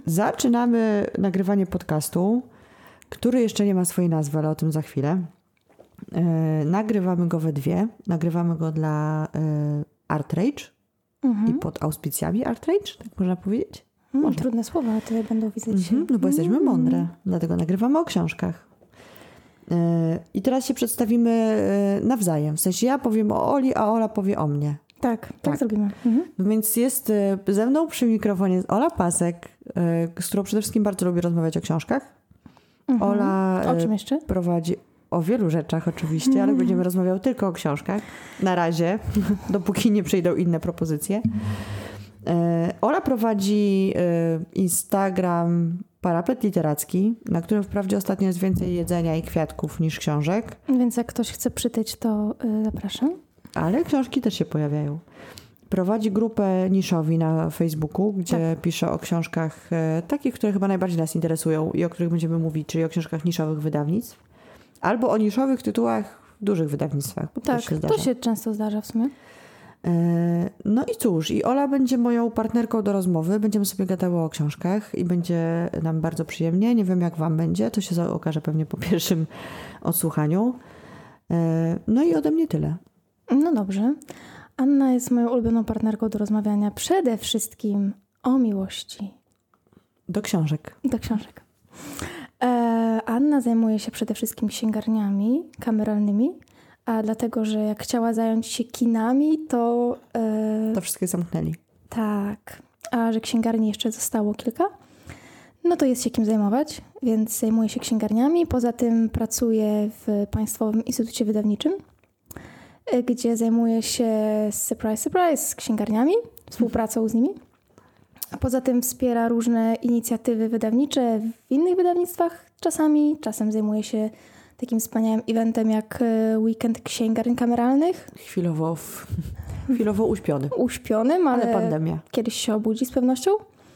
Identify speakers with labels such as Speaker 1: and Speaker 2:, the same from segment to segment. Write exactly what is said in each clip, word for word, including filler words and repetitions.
Speaker 1: Zaczynamy nagrywanie podcastu, który jeszcze nie ma swojej nazwy, ale o tym za chwilę. Yy, nagrywamy go we dwie. Nagrywamy go dla yy, ArtRage mhm. i pod auspicjami ArtRage, tak można powiedzieć?
Speaker 2: Mm,
Speaker 1: można.
Speaker 2: Trudne słowa, to będą widzieć.
Speaker 1: Mhm, no bo jesteśmy mądre, mm. dlatego nagrywamy o książkach. Yy, I teraz się przedstawimy yy, nawzajem. W sensie ja powiem o Oli, a Ola powie o mnie.
Speaker 2: Tak, tak,
Speaker 1: tak
Speaker 2: zrobimy. Mhm.
Speaker 1: Więc jest yy, ze mną przy mikrofonie jest Ola Pasek, yy, z którą przede wszystkim bardzo lubię rozmawiać o książkach.
Speaker 2: Mhm.
Speaker 1: Ola
Speaker 2: o czym jeszcze?
Speaker 1: prowadzi o wielu rzeczach oczywiście, ale
Speaker 2: mhm.
Speaker 1: będziemy rozmawiały tylko o książkach. Na razie, dopóki nie przyjdą inne propozycje. Yy, Ola prowadzi yy, Instagram Parapet Literacki, na którym wprawdzie ostatnio jest więcej jedzenia i kwiatków niż książek.
Speaker 2: Więc jak ktoś chce przytyć, to yy, zapraszam.
Speaker 1: Ale książki też się pojawiają. Prowadzi grupę Niszowi na Facebooku, gdzie tak. pisze o książkach e, takich, które chyba najbardziej nas interesują i o których będziemy mówić, czyli o książkach niszowych wydawnictw. Albo o niszowych tytułach w dużych wydawnictwach. Bo
Speaker 2: tak,
Speaker 1: to się, zdarza.
Speaker 2: to się często zdarza w sumie.
Speaker 1: E, no i cóż, i Ola będzie moją partnerką do rozmowy. Będziemy sobie gadały o książkach i będzie nam bardzo przyjemnie. Nie wiem, jak wam będzie. To się okaże pewnie po pierwszym odsłuchaniu. E, no i ode mnie tyle.
Speaker 2: No dobrze. Anna jest moją ulubioną partnerką do rozmawiania przede wszystkim o miłości.
Speaker 1: Do książek.
Speaker 2: Do książek. E, Anna zajmuje się przede wszystkim księgarniami kameralnymi, a dlatego, że jak chciała zająć się kinami, to... E,
Speaker 1: to wszystkie zamknęli.
Speaker 2: Tak. A że księgarni jeszcze zostało kilka, no to jest się kim zajmować, więc zajmuje się księgarniami. Poza tym pracuje w Państwowym Instytucie Wydawniczym, gdzie zajmuje się, surprise, surprise, z księgarniami, współpracą z nimi. A poza tym wspiera różne inicjatywy wydawnicze w innych wydawnictwach czasami. Czasem zajmuje się takim wspaniałym eventem jak Weekend Księgarni Kameralnych.
Speaker 1: Chwilowo, chwilowo uśpiony.
Speaker 2: Uśpionym, ale,
Speaker 1: ale pandemia.
Speaker 2: Kiedyś się obudzi z pewnością.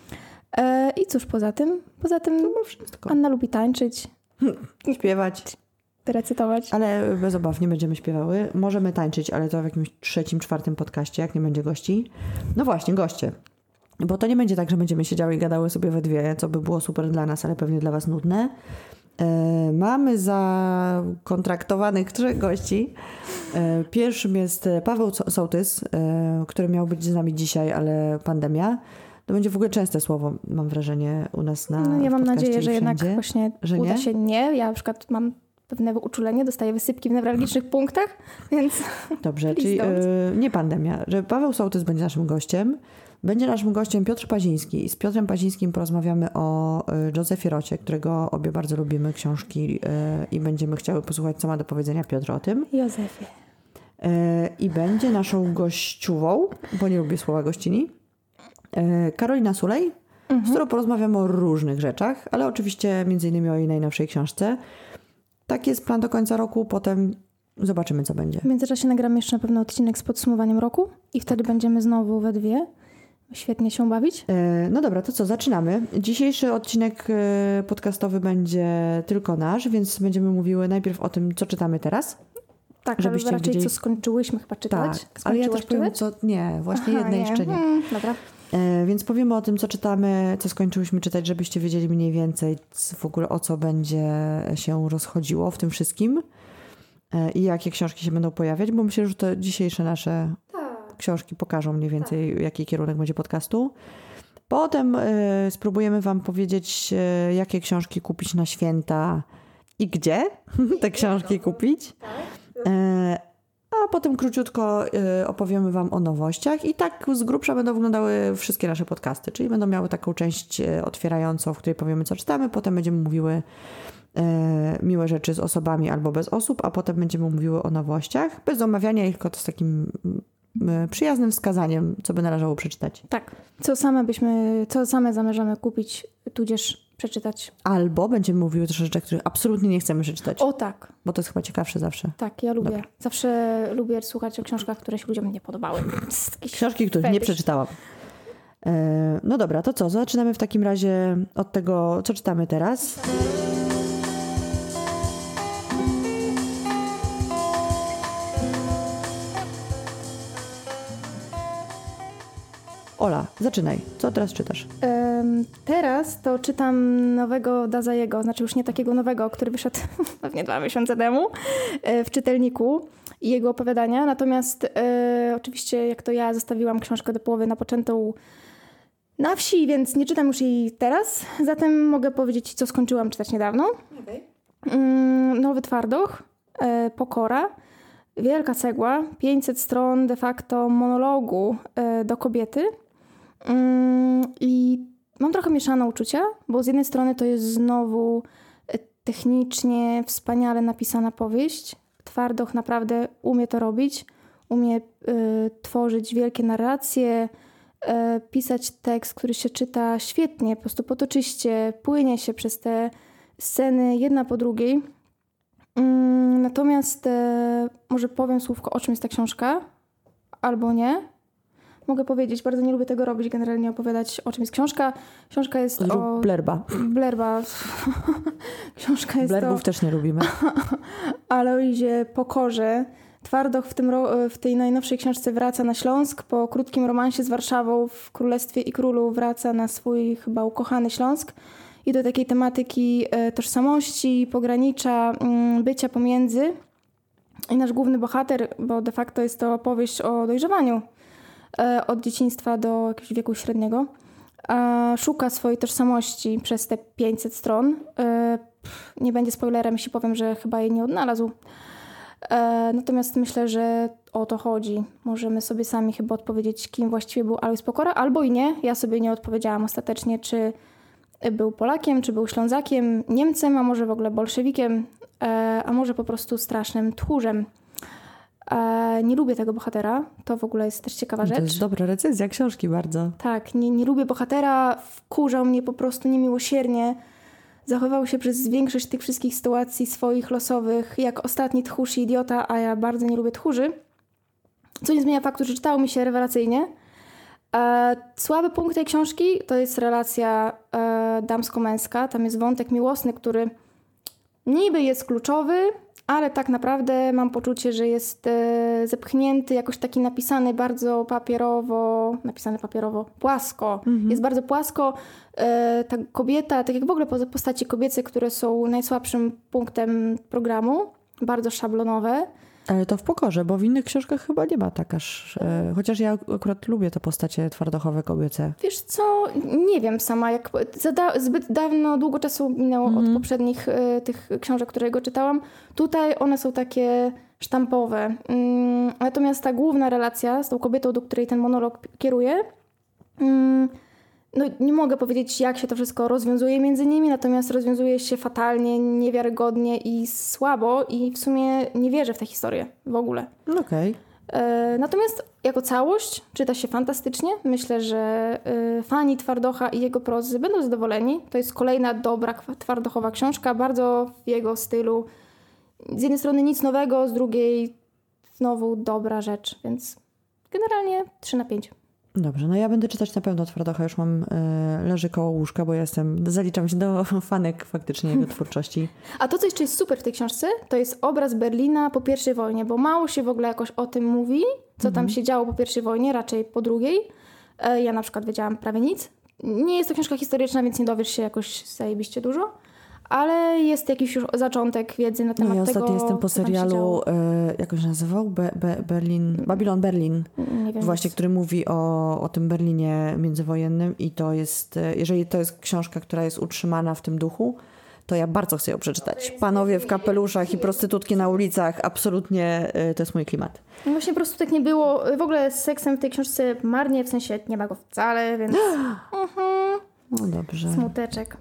Speaker 2: I cóż poza tym? Poza tym
Speaker 1: wszystko.
Speaker 2: Anna lubi tańczyć.
Speaker 1: Śpiewać.
Speaker 2: Recytować.
Speaker 1: Ale bez obaw nie będziemy śpiewały. Możemy tańczyć, ale to w jakimś trzecim, czwartym podcaście, jak nie będzie gości. No właśnie, goście. Bo to nie będzie tak, że będziemy siedziały i gadały sobie we dwie, co by było super dla nas, ale pewnie dla was nudne. E, mamy zakontraktowanych trzech gości. E, pierwszym jest Paweł Sołtys, e, który miał być z nami dzisiaj, ale pandemia. To będzie w ogóle częste słowo, mam wrażenie, u nas na
Speaker 2: No ja mam nadzieję, że jednak
Speaker 1: wszędzie.
Speaker 2: właśnie
Speaker 1: że
Speaker 2: uda
Speaker 1: nie?
Speaker 2: się nie. Ja na przykład mam pewne uczulenie, dostaję wysypki w newralgicznych punktach, więc...
Speaker 1: Dobrze, czyli yy, nie pandemia, że Paweł Sołtys będzie naszym gościem. Będzie naszym gościem Piotr Paziński i z Piotrem Pazińskim porozmawiamy o y, Józefie Rocie, którego obie bardzo lubimy książki y, i będziemy chciały posłuchać, co ma do powiedzenia Piotr o tym.
Speaker 2: Józefie.
Speaker 1: Y, I będzie naszą gościuwą, bo nie lubię słowa gościni, y, Karolina Sulej, mhm. z którą porozmawiamy o różnych rzeczach, ale oczywiście między innymi o jej najnowszej książce. Tak jest plan do końca roku, potem zobaczymy, co będzie.
Speaker 2: W międzyczasie nagramy jeszcze na pewno odcinek z podsumowaniem roku i wtedy będziemy znowu we dwie świetnie się bawić.
Speaker 1: E, no dobra, to co, zaczynamy. Dzisiejszy odcinek e, podcastowy będzie tylko nasz, więc będziemy mówiły najpierw o tym, co czytamy teraz.
Speaker 2: Tak, żebyście raczej wiedzieli... co skończyłyśmy chyba czytać.
Speaker 1: Tak, ale ja też powiem, co... Nie, właśnie Aha, jedne nie. jeszcze nie.
Speaker 2: Hmm, dobra.
Speaker 1: E, więc powiemy o tym, co czytamy, co skończyłyśmy czytać, żebyście wiedzieli mniej więcej w ogóle o co będzie się rozchodziło w tym wszystkim e, i jakie książki się będą pojawiać, bo myślę, że to dzisiejsze nasze tak. książki pokażą mniej więcej, tak. jaki kierunek będzie podcastu. Potem e, spróbujemy wam powiedzieć, e, jakie książki kupić na święta i gdzie te książki kupić. E, A potem króciutko y, opowiemy wam o nowościach i tak z grubsza będą wyglądały wszystkie nasze podcasty, czyli będą miały taką część y, otwierającą, w której powiemy, co czytamy, potem będziemy mówiły y, miłe rzeczy z osobami albo bez osób, a potem będziemy mówiły o nowościach, bez omawiania ich, tylko to z takim y, przyjaznym wskazaniem, co by należało przeczytać.
Speaker 2: Tak, co same byśmy, co same zamierzamy kupić, tudzież przeczytać.
Speaker 1: Albo będziemy mówiły też o rzeczach, których absolutnie nie chcemy przeczytać.
Speaker 2: O tak.
Speaker 1: Bo to jest chyba ciekawsze zawsze.
Speaker 2: Tak, ja lubię.
Speaker 1: Dobra.
Speaker 2: Zawsze lubię słuchać o książkach, które się ludziom nie podobały.
Speaker 1: Książki, których nie przeczytałam. E, no dobra, to co? Zaczynamy w takim razie od tego, co czytamy teraz. Ola, zaczynaj. Co teraz czytasz?
Speaker 2: E, teraz to czytam nowego Dazajego, znaczy już nie takiego nowego, który wyszedł pewnie dwa miesiące temu w czytelniku i jego opowiadania. Natomiast e, oczywiście jak to ja zostawiłam książkę do połowy napoczętą na wsi, więc nie czytam już jej teraz. Zatem mogę powiedzieć, co skończyłam czytać niedawno. Okay. Mm, Nowy Twardoch, e, Pokora, wielka cegła, pięćset stron de facto monologu e, do kobiety. Mm, I mam trochę mieszane uczucia, bo z jednej strony to jest znowu technicznie wspaniale napisana powieść. Twardoch naprawdę umie to robić, umie y, tworzyć wielkie narracje, y, pisać tekst, który się czyta świetnie, po prostu potoczyście, płynie się przez te sceny jedna po drugiej. Y, natomiast y, może powiem słówko, o czym jest ta książka, albo nie. Mogę powiedzieć, bardzo nie lubię tego robić, generalnie opowiadać, o czym jest książka. Książka jest
Speaker 1: Lub
Speaker 2: o...
Speaker 1: Blerba.
Speaker 2: Blerba. Książka jest
Speaker 1: Blerbów
Speaker 2: o...
Speaker 1: też nie lubimy.
Speaker 2: Alojzie Pokorze. Twardoch w, tym ro... w tej najnowszej książce wraca na Śląsk. Po krótkim romansie z Warszawą w Królestwie i Królu wraca na swój chyba ukochany Śląsk. I do takiej tematyki e, tożsamości, pogranicza, m, bycia pomiędzy. I nasz główny bohater, bo de facto jest to opowieść o dojrzewaniu od dzieciństwa do jakiegoś wieku średniego, szuka swojej tożsamości przez te pięćset stron. Nie będzie spoilerem, jeśli powiem, że chyba jej nie odnalazł. Natomiast myślę, że o to chodzi. Możemy sobie sami chyba odpowiedzieć, kim właściwie był Alojz Pokora, albo i nie. Ja sobie nie odpowiedziałam ostatecznie, czy był Polakiem, czy był Ślązakiem, Niemcem, a może w ogóle bolszewikiem, a może po prostu strasznym tchórzem. Nie lubię tego bohatera. To w ogóle jest też ciekawa rzecz.
Speaker 1: To jest dobra recenzja książki bardzo.
Speaker 2: Tak, nie, nie lubię bohatera. Wkurzał mnie po prostu niemiłosiernie. Zachowywał się przez większość tych wszystkich sytuacji swoich losowych jak ostatni tchórz i idiota, a ja bardzo nie lubię tchórzy. Co nie zmienia faktu, że czytało mi się rewelacyjnie. E, słaby punkt tej książki to jest relacja e, damsko-męska. Tam jest wątek miłosny, który niby jest kluczowy, ale tak naprawdę mam poczucie, że jest e, zepchnięty, jakoś taki napisany bardzo papierowo, napisany papierowo, płasko. Mhm. Jest bardzo płasko. E, ta kobieta, tak jak w ogóle postaci kobiece, które są najsłabszym punktem programu, bardzo szablonowe.
Speaker 1: Ale to w Pokorze, bo w innych książkach chyba nie ma tak aż... E, chociaż ja akurat lubię te postacie twardochowe kobiece.
Speaker 2: Wiesz co, nie wiem sama, jak za da, zbyt dawno, długo czasu minęło mm. od poprzednich e, tych książek, które go czytałam. Tutaj one są takie sztampowe. Mm, natomiast ta główna relacja z tą kobietą, do której ten monolog kieruje, mm, no nie mogę powiedzieć, jak się to wszystko rozwiązuje między nimi, natomiast rozwiązuje się fatalnie, niewiarygodnie i słabo i w sumie nie wierzę w tę historię w ogóle.
Speaker 1: Okej. Okay.
Speaker 2: E, natomiast jako całość czyta się fantastycznie. Myślę, że e, fani Twardocha i jego prozy będą zadowoleni. To jest kolejna dobra twardochowa książka, bardzo w jego stylu. Z jednej strony nic nowego, z drugiej znowu dobra rzecz, więc generalnie trzy na pięć.
Speaker 1: Dobrze, no ja będę czytać na pewno Twardocha, już mam, e, leży koło łóżka, bo ja jestem, zaliczam się do fanek faktycznie jego twórczości.
Speaker 2: A to, co jeszcze jest super w tej książce, to jest obraz Berlina po pierwszej wojnie, bo mało się w ogóle jakoś o tym mówi, co mhm. tam się działo po pierwszej wojnie, raczej po drugiej. E, ja na przykład wiedziałam prawie nic. Nie jest to książka historyczna, więc nie dowiesz się jakoś zajebiście dużo. Ale jest jakiś już zaczątek wiedzy na temat
Speaker 1: no ja
Speaker 2: tego,
Speaker 1: ostatnio jestem po serialu, e, jak on się nazywał? Be, Be, Berlin, Babylon Berlin.
Speaker 2: Nie wiem,
Speaker 1: właśnie, który mówi o, o tym Berlinie międzywojennym i to jest, jeżeli to jest książka, która jest utrzymana w tym duchu, to ja bardzo chcę ją przeczytać. Panowie w kapeluszach i prostytutki na ulicach, absolutnie e, to jest mój klimat.
Speaker 2: No właśnie prostytutek nie było, w ogóle z seksem w tej książce marnie, w sensie nie ma go wcale, więc... uh-huh.
Speaker 1: No dobrze.
Speaker 2: Smuteczek.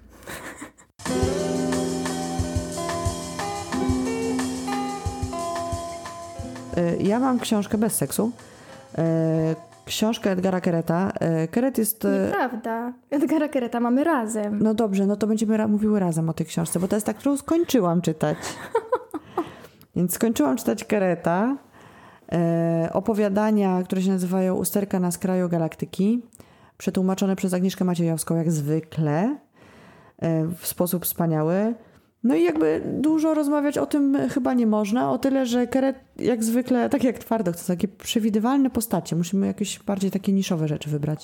Speaker 1: Ja mam książkę bez seksu. Książkę Edgara Kereta. Keret jest...
Speaker 2: Nieprawda. Edgara Kereta mamy razem.
Speaker 1: No dobrze, no to będziemy ra- mówiły razem o tej książce, bo to jest ta, którą skończyłam czytać. Więc skończyłam czytać Kereta. Opowiadania, które się nazywają Usterka na skraju galaktyki. Przetłumaczone przez Agnieszkę Maciejowską, jak zwykle. W sposób wspaniały. No i jakby dużo rozmawiać o tym chyba nie można, o tyle, że Keret jak zwykle, tak jak Twardoch, to takie przewidywalne postacie. Musimy jakieś bardziej takie niszowe rzeczy wybrać.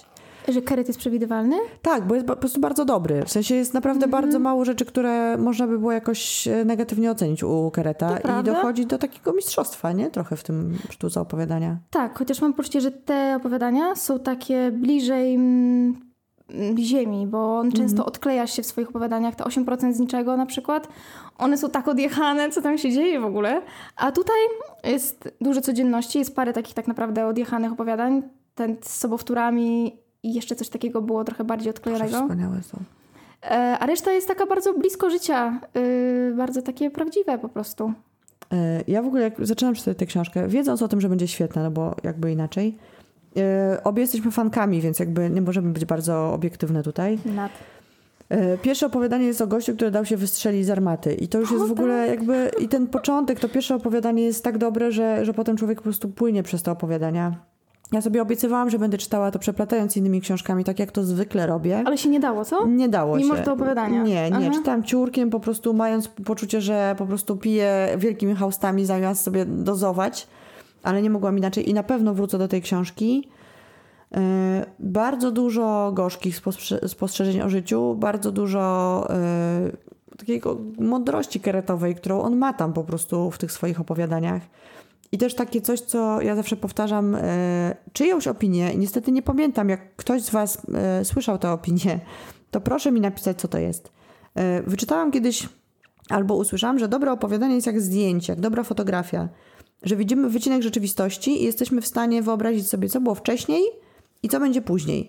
Speaker 2: Że Keret jest przewidywalny?
Speaker 1: Tak, bo jest po prostu bardzo dobry. W sensie jest naprawdę mm-hmm. bardzo mało rzeczy, które można by było jakoś negatywnie ocenić u Kereta. I dochodzi do takiego mistrzostwa, nie? Trochę w tym sztuce opowiadania.
Speaker 2: Tak, chociaż mam poczucie, że te opowiadania są takie bliżej mm, ziemi, bo on często mm-hmm. odkleja się w swoich opowiadaniach. Te osiem procent z niczego na przykład. One są tak odjechane, co tam się dzieje w ogóle. A tutaj jest dużo codzienności. Jest parę takich tak naprawdę odjechanych opowiadań. Ten z sobowtórami i jeszcze coś takiego było trochę bardziej odklejonego.
Speaker 1: Wspaniałe są.
Speaker 2: E, a reszta jest taka bardzo blisko życia. Y, bardzo takie prawdziwe po prostu.
Speaker 1: E, ja w ogóle jak zaczynam czytać tę książkę, wiedząc o tym, że będzie świetna, no bo jakby inaczej. E, obie jesteśmy fankami, więc jakby nie możemy być bardzo obiektywne tutaj.
Speaker 2: Nad.
Speaker 1: E, pierwsze opowiadanie jest o gościu, który dał się wystrzelić z armaty. I to już o, jest w ogóle tak. jakby... I ten początek, to pierwsze opowiadanie jest tak dobre, że, że potem człowiek po prostu płynie przez te opowiadania. Ja sobie obiecywałam, że będę czytała to przeplatając innymi książkami, tak jak to zwykle robię.
Speaker 2: Ale się nie dało, co?
Speaker 1: Nie dało
Speaker 2: Mimo,
Speaker 1: się.
Speaker 2: że to opowiadania?
Speaker 1: Nie, nie.
Speaker 2: Aha.
Speaker 1: Czytałam ciurkiem, po prostu mając poczucie, że po prostu piję wielkimi haustami zamiast sobie dozować, ale nie mogłam inaczej i na pewno wrócę do tej książki. Yy, bardzo dużo gorzkich spostrze- spostrzeżeń o życiu, bardzo dużo yy, takiego mądrości keretowej, którą on ma tam po prostu w tych swoich opowiadaniach. I też takie coś, co ja zawsze powtarzam, e, czyjąś opinię, i niestety nie pamiętam, jak ktoś z was e, słyszał tę opinię, to proszę mi napisać, co to jest. E, wyczytałam kiedyś, albo usłyszałam, że dobre opowiadanie jest jak zdjęcie, jak dobra fotografia, że widzimy wycinek rzeczywistości i jesteśmy w stanie wyobrazić sobie, co było wcześniej i co będzie później.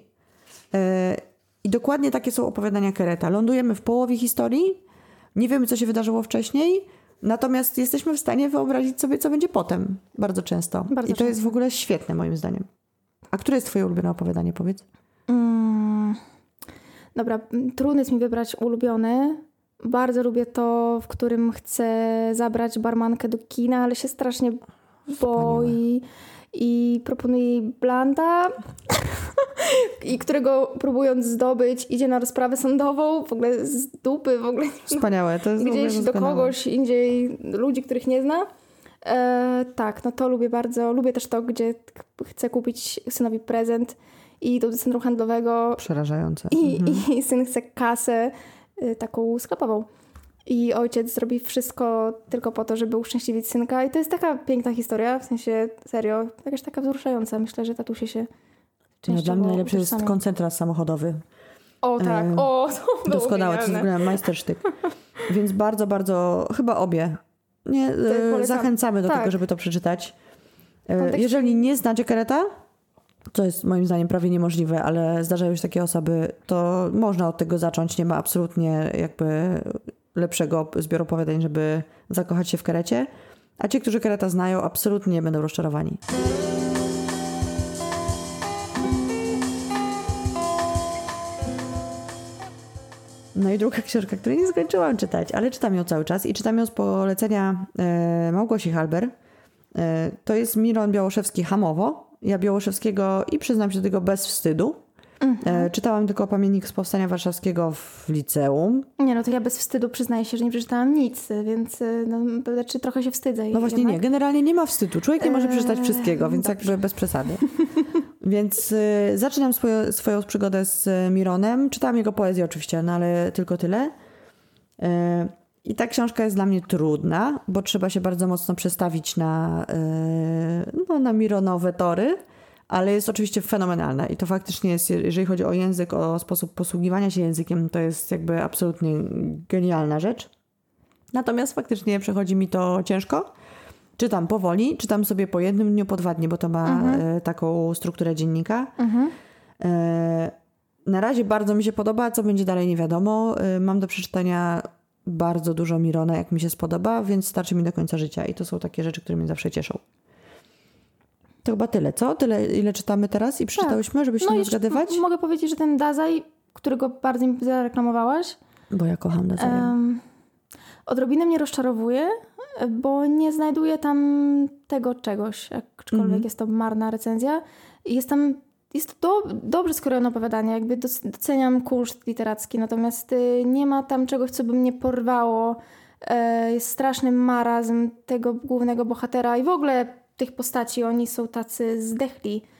Speaker 1: E, I dokładnie takie są opowiadania Kereta. Lądujemy w połowie historii, nie wiemy, co się wydarzyło wcześniej, natomiast jesteśmy w stanie wyobrazić sobie, co będzie potem. Bardzo często. Bardzo I to często. Jest w ogóle świetne, moim zdaniem. A które jest twoje ulubione opowiadanie, powiedz? Mm,
Speaker 2: dobra, trudno jest mi wybrać ulubione. Bardzo lubię to, w którym chcę zabrać barmankę do kina, ale się strasznie boi. I proponuje jej blanda, i którego próbując zdobyć idzie na rozprawę sądową, w ogóle z dupy, w ogóle
Speaker 1: wspaniałe, to jest
Speaker 2: gdzieś do kogoś indziej, ludzi, których nie zna. E, tak, no to lubię bardzo. Lubię też to, gdzie chcę kupić synowi prezent i idą do centrum handlowego.
Speaker 1: Przerażające.
Speaker 2: I,
Speaker 1: mhm.
Speaker 2: i syn chce kasę y, taką sklepową. I ojciec zrobi wszystko tylko po to, żeby uszczęśliwić synka. I to jest taka piękna historia, w sensie serio, jakaś taka wzruszająca. Myślę, że tatusie się
Speaker 1: no, dla mnie najlepszy jest koncentrat samochodowy.
Speaker 2: O tak, e, o, to
Speaker 1: doskonałe, to jest w ogóle majstersztyk. Więc bardzo, bardzo, chyba obie. Nie, e, zachęcamy do tak. tego, żeby to przeczytać. E, Kontekst... Jeżeli nie znacie Kereta, co jest moim zdaniem prawie niemożliwe, ale zdarzają się takie osoby, to można od tego zacząć. Nie ma absolutnie jakby lepszego zbioru opowiadań, żeby zakochać się w Kerecie. A ci, którzy Kereta znają, absolutnie nie będą rozczarowani. No i druga książka, której nie skończyłam czytać, ale czytam ją cały czas i czytam ją z polecenia e, Małgosi Halber. E, to jest Miron Białoszewski Hamowo. Ja Białoszewskiego i przyznam się do tego bez wstydu. Mhm. E, czytałam tylko Pamiętnik z Powstania Warszawskiego w liceum.
Speaker 2: Nie, no to ja bez wstydu przyznaję się, że nie przeczytałam nic, więc no, znaczy trochę się wstydzę.
Speaker 1: No właśnie jednak. nie, generalnie nie ma wstydu. Człowiek nie może przeczytać eee, wszystkiego, więc dobrze. Jakby bez przesady. Więc y, zaczynam swoje, swoją przygodę z Mironem. Czytałam jego poezję oczywiście, no ale tylko tyle. Y, I ta książka jest dla mnie trudna, bo trzeba się bardzo mocno przestawić na, y, no, na Mironowe tory. Ale jest oczywiście fenomenalna i to faktycznie jest, jeżeli chodzi o język, o sposób posługiwania się językiem, to jest jakby absolutnie genialna rzecz. Natomiast faktycznie przechodzi mi to ciężko. Czytam powoli, czytam sobie po jednym dniu, po dwa dni, bo to ma mhm. taką strukturę dziennika. Mhm. Na razie bardzo mi się podoba, co będzie dalej nie wiadomo. Mam do przeczytania bardzo dużo Mirona, jak mi się spodoba, więc starczy mi do końca życia i to są takie rzeczy, które mnie zawsze cieszą. To chyba tyle, co? Tyle, ile czytamy teraz i przeczytałyśmy, tak. żeby się no nie zgadywać?
Speaker 2: M- mogę powiedzieć, że ten Dazaj, którego bardzo mi zareklamowałaś,
Speaker 1: bo ja kocham Dazaja. Um,
Speaker 2: odrobinę mnie rozczarowuje, bo nie znajduję tam tego czegoś, aczkolwiek mm-hmm. jest to marna recenzja. Jest tam, jest to do, dobrze skrojone opowiadanie, jakby doceniam kunszt literacki, natomiast y, nie ma tam czegoś, co by mnie porwało. Y, jest straszny marazm tego głównego bohatera i w ogóle tych postaci, oni są tacy zdechli.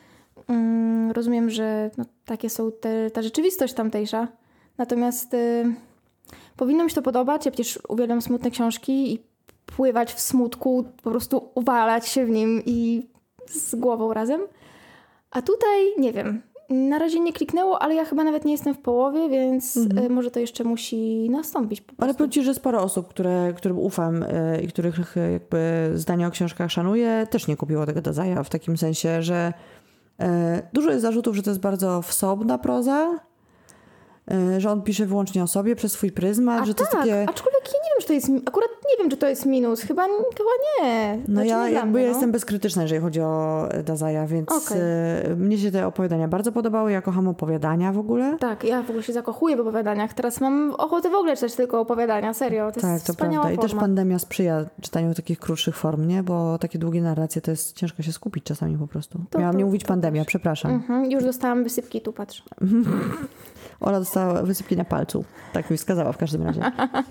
Speaker 2: Mm, rozumiem, że no, takie są te, ta rzeczywistość tamtejsza. Natomiast y, powinno mi się to podobać. Ja przecież uwielbiam smutne książki i pływać w smutku, po prostu uwalać się w nim i z głową razem. A tutaj, nie wiem, na razie nie kliknęło, ale ja chyba nawet nie jestem w połowie, więc mhm. może to jeszcze musi nastąpić. Po
Speaker 1: ale powiem ci, że sporo osób, które, którym ufam i których jakby zdania o książkach szanuję, też nie kupiło tego Daseya w takim sensie, że dużo jest zarzutów, że to jest bardzo wsobna proza, że on pisze wyłącznie o sobie przez swój pryzmat,
Speaker 2: A
Speaker 1: że to
Speaker 2: tak,
Speaker 1: jest takie...
Speaker 2: aczkolwiek ja nie wiem, czy to jest... Akurat nie wiem, czy to jest minus. Chyba, chyba nie.
Speaker 1: No
Speaker 2: znaczy,
Speaker 1: ja
Speaker 2: nie
Speaker 1: jakby
Speaker 2: mnie, no.
Speaker 1: jestem bezkrytyczna, jeżeli chodzi o Daseya, więc
Speaker 2: okay.
Speaker 1: mnie się te opowiadania bardzo podobały. Ja kocham opowiadania w ogóle.
Speaker 2: Tak, ja w ogóle się zakochuję w opowiadaniach. Teraz mam ochotę w ogóle czytać tylko opowiadania, serio. To
Speaker 1: tak,
Speaker 2: jest
Speaker 1: to
Speaker 2: wspaniała
Speaker 1: prawda.
Speaker 2: forma.
Speaker 1: I też pandemia sprzyja czytaniu takich krótszych form, nie? Bo takie długie narracje to jest ciężko się skupić czasami po prostu.
Speaker 2: To,
Speaker 1: Miałam
Speaker 2: to,
Speaker 1: nie mówić
Speaker 2: to
Speaker 1: pandemia,
Speaker 2: też.
Speaker 1: przepraszam.
Speaker 2: Mhm, już dostałam wysypki, tu patrz.
Speaker 1: Ola dostała wysypki na palcu. Tak mi wskazała w każdym razie.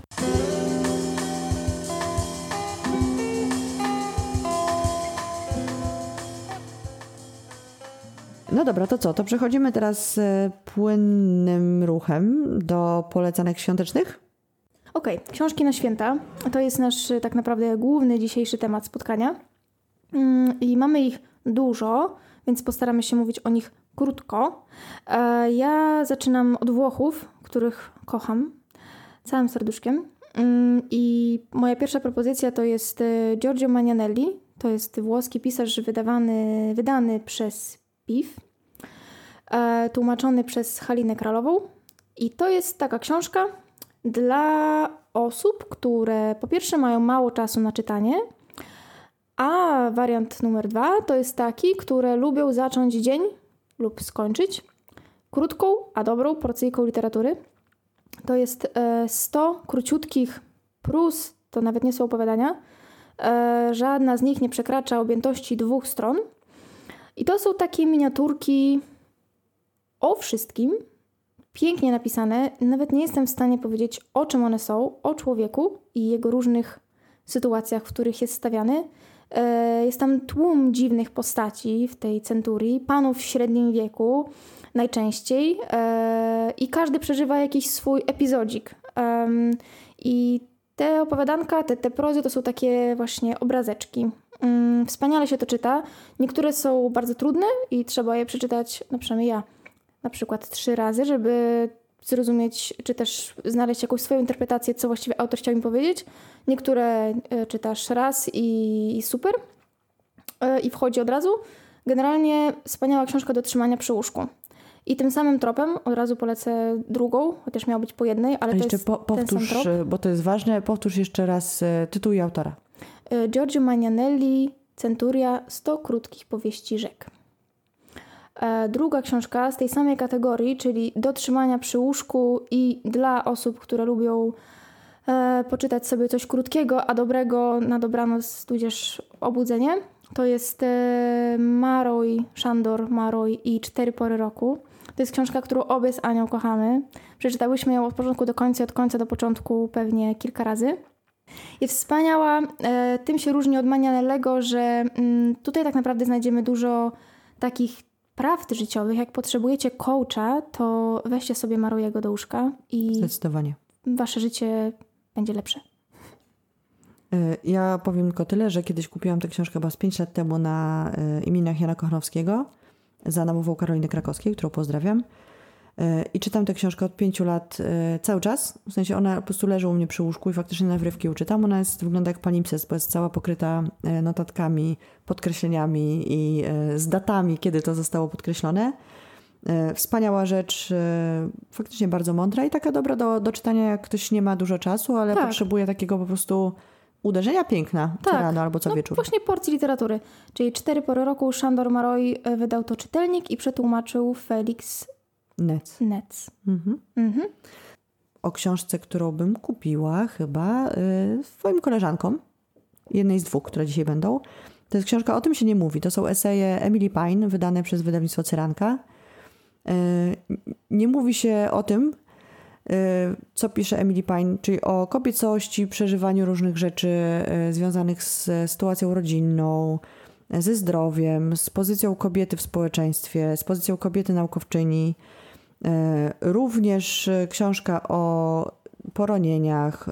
Speaker 1: No dobra, to co? To przechodzimy teraz płynnym ruchem do polecanek świątecznych?
Speaker 2: Okej, okay. Książki na święta. To jest nasz tak naprawdę główny dzisiejszy temat spotkania. I mamy ich dużo, więc postaramy się mówić o nich krótko. Ja zaczynam od Włochów, których kocham całym serduszkiem. I moja pierwsza propozycja to jest Giorgio Marianelli. To jest włoski pisarz wydawany, wydany przez P I F, tłumaczony przez Halinę Kralową. I to jest taka książka dla osób, które po pierwsze mają mało czasu na czytanie, a wariant numer dwa to jest taki, które lubią zacząć dzień lub skończyć krótką, a dobrą porcyjką literatury. To jest sto króciutkich prós, to nawet nie są opowiadania. Żadna z nich nie przekracza objętości dwóch stron. I to są takie miniaturki o wszystkim, pięknie napisane. Nawet nie jestem w stanie powiedzieć, o czym one są, o człowieku i jego różnych sytuacjach, w których jest stawiany. Jest tam tłum dziwnych postaci w tej centurii, panów w średnim wieku najczęściej i każdy przeżywa jakiś swój epizodzik. I te opowiadanka, te, te prozy to są takie właśnie obrazeczki. Wspaniale się to czyta. Niektóre są bardzo trudne i trzeba je przeczytać, no przynajmniej ja, na przykład trzy razy, żeby zrozumieć, czy też znaleźć jakąś swoją interpretację, co właściwie autor chciał mi powiedzieć. Niektóre czytasz raz i, i super. I wchodzi od razu. Generalnie wspaniała książka do trzymania przy łóżku. I tym samym tropem od razu polecę drugą, chociaż miało być po jednej, ale
Speaker 1: A
Speaker 2: to
Speaker 1: jeszcze
Speaker 2: jest
Speaker 1: po, powtórz,
Speaker 2: ten sam trop.
Speaker 1: Bo to jest ważne, powtórz jeszcze raz tytuł i autora.
Speaker 2: Giorgio Marianelli, Centuria, sto krótkich powieści rzek. Druga książka z tej samej kategorii, czyli do trzymania przy łóżku i dla osób, które lubią e, poczytać sobie coś krótkiego, a dobrego na dobranoc, tudzież obudzenie. To jest e, Maroj, Szandor Maroj i Cztery pory roku. To jest książka, którą obie z Anią kochamy. Przeczytałyśmy ją od początku do końca, od końca do początku pewnie kilka razy. Jest wspaniała. E, tym się różni od Marianellego, że m, tutaj tak naprawdę znajdziemy dużo takich prawd życiowych. Jak potrzebujecie coacha, to weźcie sobie Marojego do łóżka i
Speaker 1: zdecydowanie
Speaker 2: wasze życie będzie lepsze.
Speaker 1: Ja powiem tylko tyle, że kiedyś kupiłam tę książkę chyba z pięć lat temu na imieninach Jana Kochanowskiego za namową Karoliny Krakowskiej, którą pozdrawiam. I czytam tę książkę od pięciu lat cały czas. W sensie ona po prostu leży u mnie przy łóżku i faktycznie na wrywki ją czytam. Ona jest, wygląda jak palimpsest, bo jest cała pokryta notatkami, podkreśleniami i z datami, kiedy to zostało podkreślone. Wspaniała rzecz, faktycznie bardzo mądra i taka dobra do, do czytania, jak ktoś nie ma dużo czasu, ale tak. Potrzebuje takiego po prostu uderzenia piękna co tak. rano albo co
Speaker 2: no,
Speaker 1: wieczór.
Speaker 2: Właśnie porcji literatury. Czyli Cztery pory roku, Szandor Maroj wydał to czytelnik i przetłumaczył Felix
Speaker 1: Nec.
Speaker 2: Nec.
Speaker 1: Mhm. Mhm. O książce, którą bym kupiła chyba y, swoim koleżankom, jednej z dwóch, które dzisiaj będą. To jest książka O tym się nie mówi. To są eseje Emily Pine, wydane przez wydawnictwo Cyranka. Y, nie mówi się o tym, y, co pisze Emily Pine, czyli o kobiecości, przeżywaniu różnych rzeczy y, związanych z sytuacją rodzinną, ze zdrowiem, z pozycją kobiety w społeczeństwie, z pozycją kobiety naukowczyni. Również książka o poronieniach,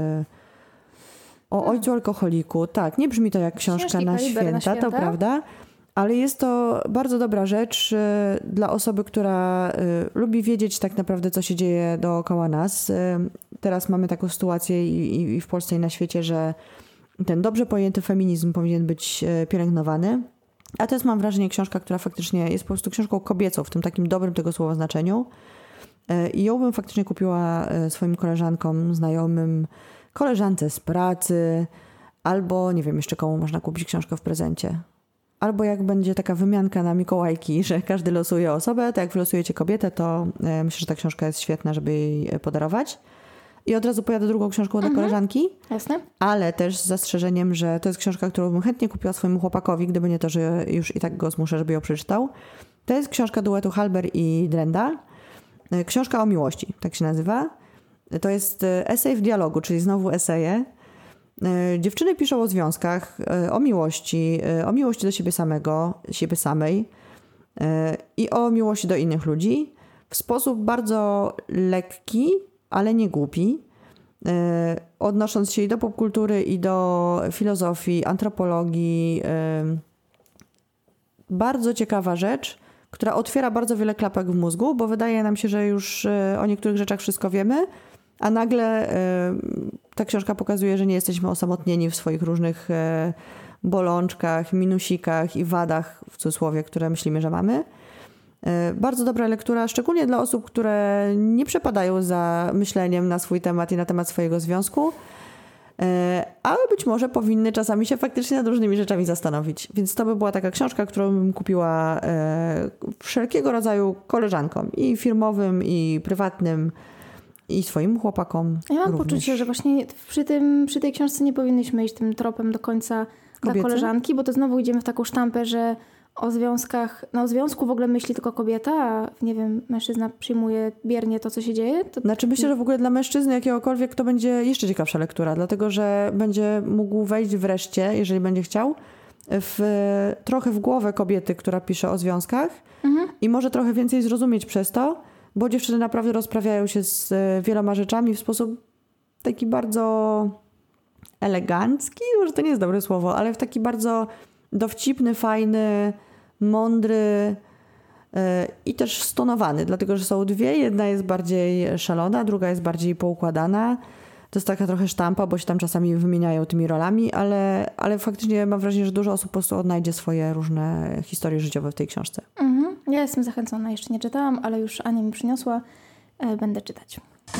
Speaker 1: o ojcu alkoholiku. Tak, nie brzmi to jak książka na święta, na święta, to prawda, ale jest to bardzo dobra rzecz dla osoby, która lubi wiedzieć tak naprawdę, co się dzieje dookoła nas. Teraz mamy taką sytuację i, i w Polsce i na świecie, że ten dobrze pojęty feminizm powinien być pielęgnowany. A to jest, mam wrażenie, książka, która faktycznie jest po prostu książką kobiecą w tym takim dobrym tego słowa znaczeniu. I ją bym faktycznie kupiła swoim koleżankom, znajomym, koleżance z pracy, albo nie wiem jeszcze komu można kupić książkę w prezencie. Albo jak będzie taka wymianka na Mikołajki, że każdy losuje osobę, to jak wylosujecie kobietę, to myślę, że ta książka jest świetna, żeby jej podarować. I od razu pojadę drugą książką dla mhm. koleżanki.
Speaker 2: Jasne.
Speaker 1: Ale też z zastrzeżeniem, że to jest książka, którą bym chętnie kupiła swojemu chłopakowi, gdyby nie to, że już i tak go zmuszę, żeby ją przeczytał. To jest książka duetu Halber i Drenda. Książka o miłości, tak się nazywa. To jest esej w dialogu, czyli znowu eseje. Dziewczyny piszą o związkach, o miłości, o miłości do siebie samego, siebie samej i o miłości do innych ludzi w sposób bardzo lekki, ale nie głupi, odnosząc się i do popkultury, i do filozofii, antropologii. Bardzo ciekawa rzecz, która otwiera bardzo wiele klapek w mózgu, bo wydaje nam się, że już o niektórych rzeczach wszystko wiemy, a nagle ta książka pokazuje, że nie jesteśmy osamotnieni w swoich różnych bolączkach, minusikach i wadach, w cudzysłowie, które myślimy, że mamy. Bardzo dobra lektura, szczególnie dla osób, które nie przepadają za myśleniem na swój temat i na temat swojego związku, ale być może powinny czasami się faktycznie nad różnymi rzeczami zastanowić. Więc to by była taka książka, którą bym kupiła wszelkiego rodzaju koleżankom, i firmowym, i prywatnym, i swoim chłopakom.
Speaker 2: Ja mam
Speaker 1: również.
Speaker 2: poczucie, że właśnie przy, tym, przy tej książce nie powinnyśmy iść tym tropem do końca Kobiety? Dla koleżanki, bo to znowu idziemy w taką sztampę, że o związkach, no o związku w ogóle myśli tylko kobieta, a nie wiem, mężczyzna przyjmuje biernie to, co się dzieje. To...
Speaker 1: Znaczy myślę, że w ogóle dla mężczyzny jakiegokolwiek to będzie jeszcze ciekawsza lektura, dlatego że będzie mógł wejść wreszcie, jeżeli będzie chciał, w, trochę w głowę kobiety, która pisze o związkach mhm. i może trochę więcej zrozumieć przez to, bo dziewczyny naprawdę rozprawiają się z wieloma rzeczami w sposób taki bardzo elegancki, może to nie jest dobre słowo, ale w taki bardzo dowcipny, fajny, mądry yy, i też stonowany, dlatego że są dwie. Jedna jest bardziej szalona, druga jest bardziej poukładana. To jest taka trochę sztampa, bo się tam czasami wymieniają tymi rolami, ale, ale faktycznie mam wrażenie, że dużo osób po prostu odnajdzie swoje różne historie życiowe w tej książce.
Speaker 2: Mhm. Ja jestem zachęcona, jeszcze nie czytałam, ale już Ania mi przyniosła. E, będę czytać.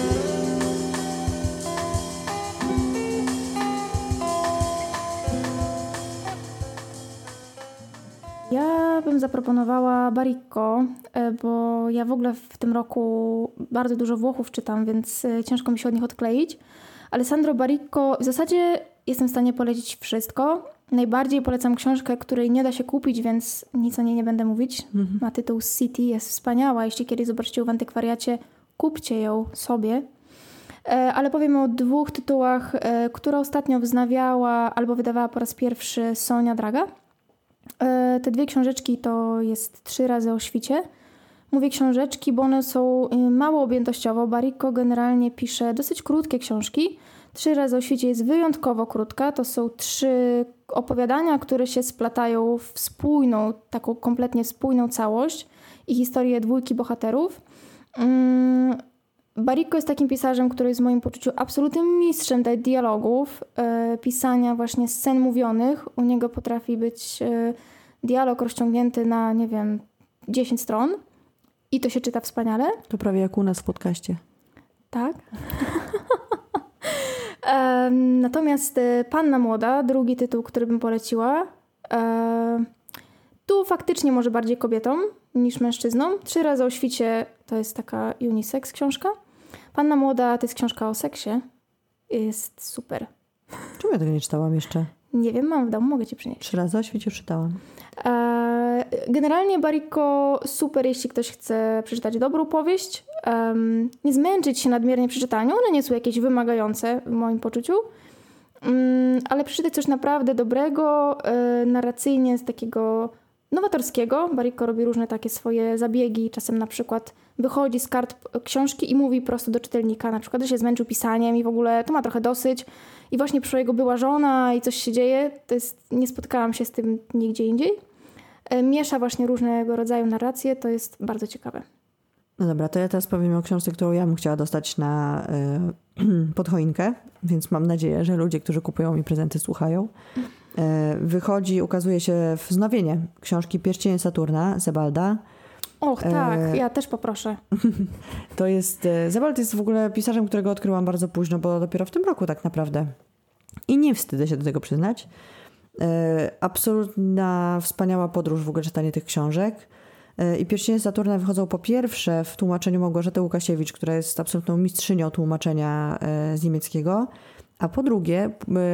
Speaker 2: Ja bym zaproponowała Baricco, bo ja w ogóle w tym roku bardzo dużo Włochów czytam, więc ciężko mi się od nich odkleić. Alessandro Baricco, w zasadzie jestem w stanie polecić wszystko. Najbardziej polecam książkę, której nie da się kupić, więc nic o niej nie będę mówić. Mhm. Ma tytuł City, jest wspaniała. Jeśli kiedyś zobaczycie ją w antykwariacie, kupcie ją sobie. Ale powiem o dwóch tytułach, które ostatnio wznawiała albo wydawała po raz pierwszy Sonia Draga. Te dwie książeczki to jest Trzy razy o świcie. Mówię książeczki, bo one są mało objętościowo. Baricco generalnie pisze dosyć krótkie książki. Trzy razy o świcie jest wyjątkowo krótka. To są trzy opowiadania, które się splatają w spójną, taką kompletnie spójną całość i historię dwójki bohaterów. Baricco jest takim pisarzem, który jest w moim poczuciu absolutnym mistrzem dialogów, e, pisania właśnie scen mówionych. U niego potrafi być e, dialog rozciągnięty na, nie wiem, dziesięć stron i to się czyta wspaniale.
Speaker 1: To prawie jak u nas w podcaście.
Speaker 2: Tak. e, natomiast e, Panna Młoda, drugi tytuł, który bym poleciła, e, tu faktycznie może bardziej kobietom niż mężczyznom. Trzy razy o świcie to jest taka unisex książka. Panna Młoda to jest książka o seksie. Jest super.
Speaker 1: Czemu ja tego nie czytałam jeszcze?
Speaker 2: Nie wiem, mam w domu, mogę ci przynieść.
Speaker 1: Trzy razy o świcie czytałam.
Speaker 2: E, generalnie Baricco super, jeśli ktoś chce przeczytać dobrą powieść. Um, nie zmęczyć się nadmiernie przy czytaniu. One nie są jakieś wymagające w moim poczuciu. ale przeczytać coś naprawdę dobrego, narracyjnie z takiego nowatorskiego. Bariko robi różne takie swoje zabiegi. Czasem na przykład wychodzi z kart książki i mówi prosto do czytelnika, na przykład, że się zmęczył pisaniem i w ogóle to ma trochę dosyć. I właśnie przyszła jego była żona i coś się dzieje. To jest, nie spotkałam się z tym nigdzie indziej. Miesza właśnie różnego rodzaju narracje. To jest bardzo ciekawe.
Speaker 1: No dobra, to ja teraz powiem o książce, którą ja bym chciała dostać na y, pod choinkę, więc mam nadzieję, że ludzie, którzy kupują mi prezenty, słuchają. Y, wychodzi, ukazuje się wznowienie książki Pierścienie Saturna Sebalda.
Speaker 2: Och, tak, y, ja też poproszę.
Speaker 1: To jest, y, Sebald jest w ogóle pisarzem, którego odkryłam bardzo późno, bo dopiero w tym roku tak naprawdę. I nie wstydzę się do tego przyznać. Y, absolutna, wspaniała podróż w ogóle czytanie tych książek. I Pierścienie Saturna wychodzą po pierwsze w tłumaczeniu Małgorzaty Łukasiewicz, która jest absolutną mistrzynią tłumaczenia z niemieckiego, a po drugie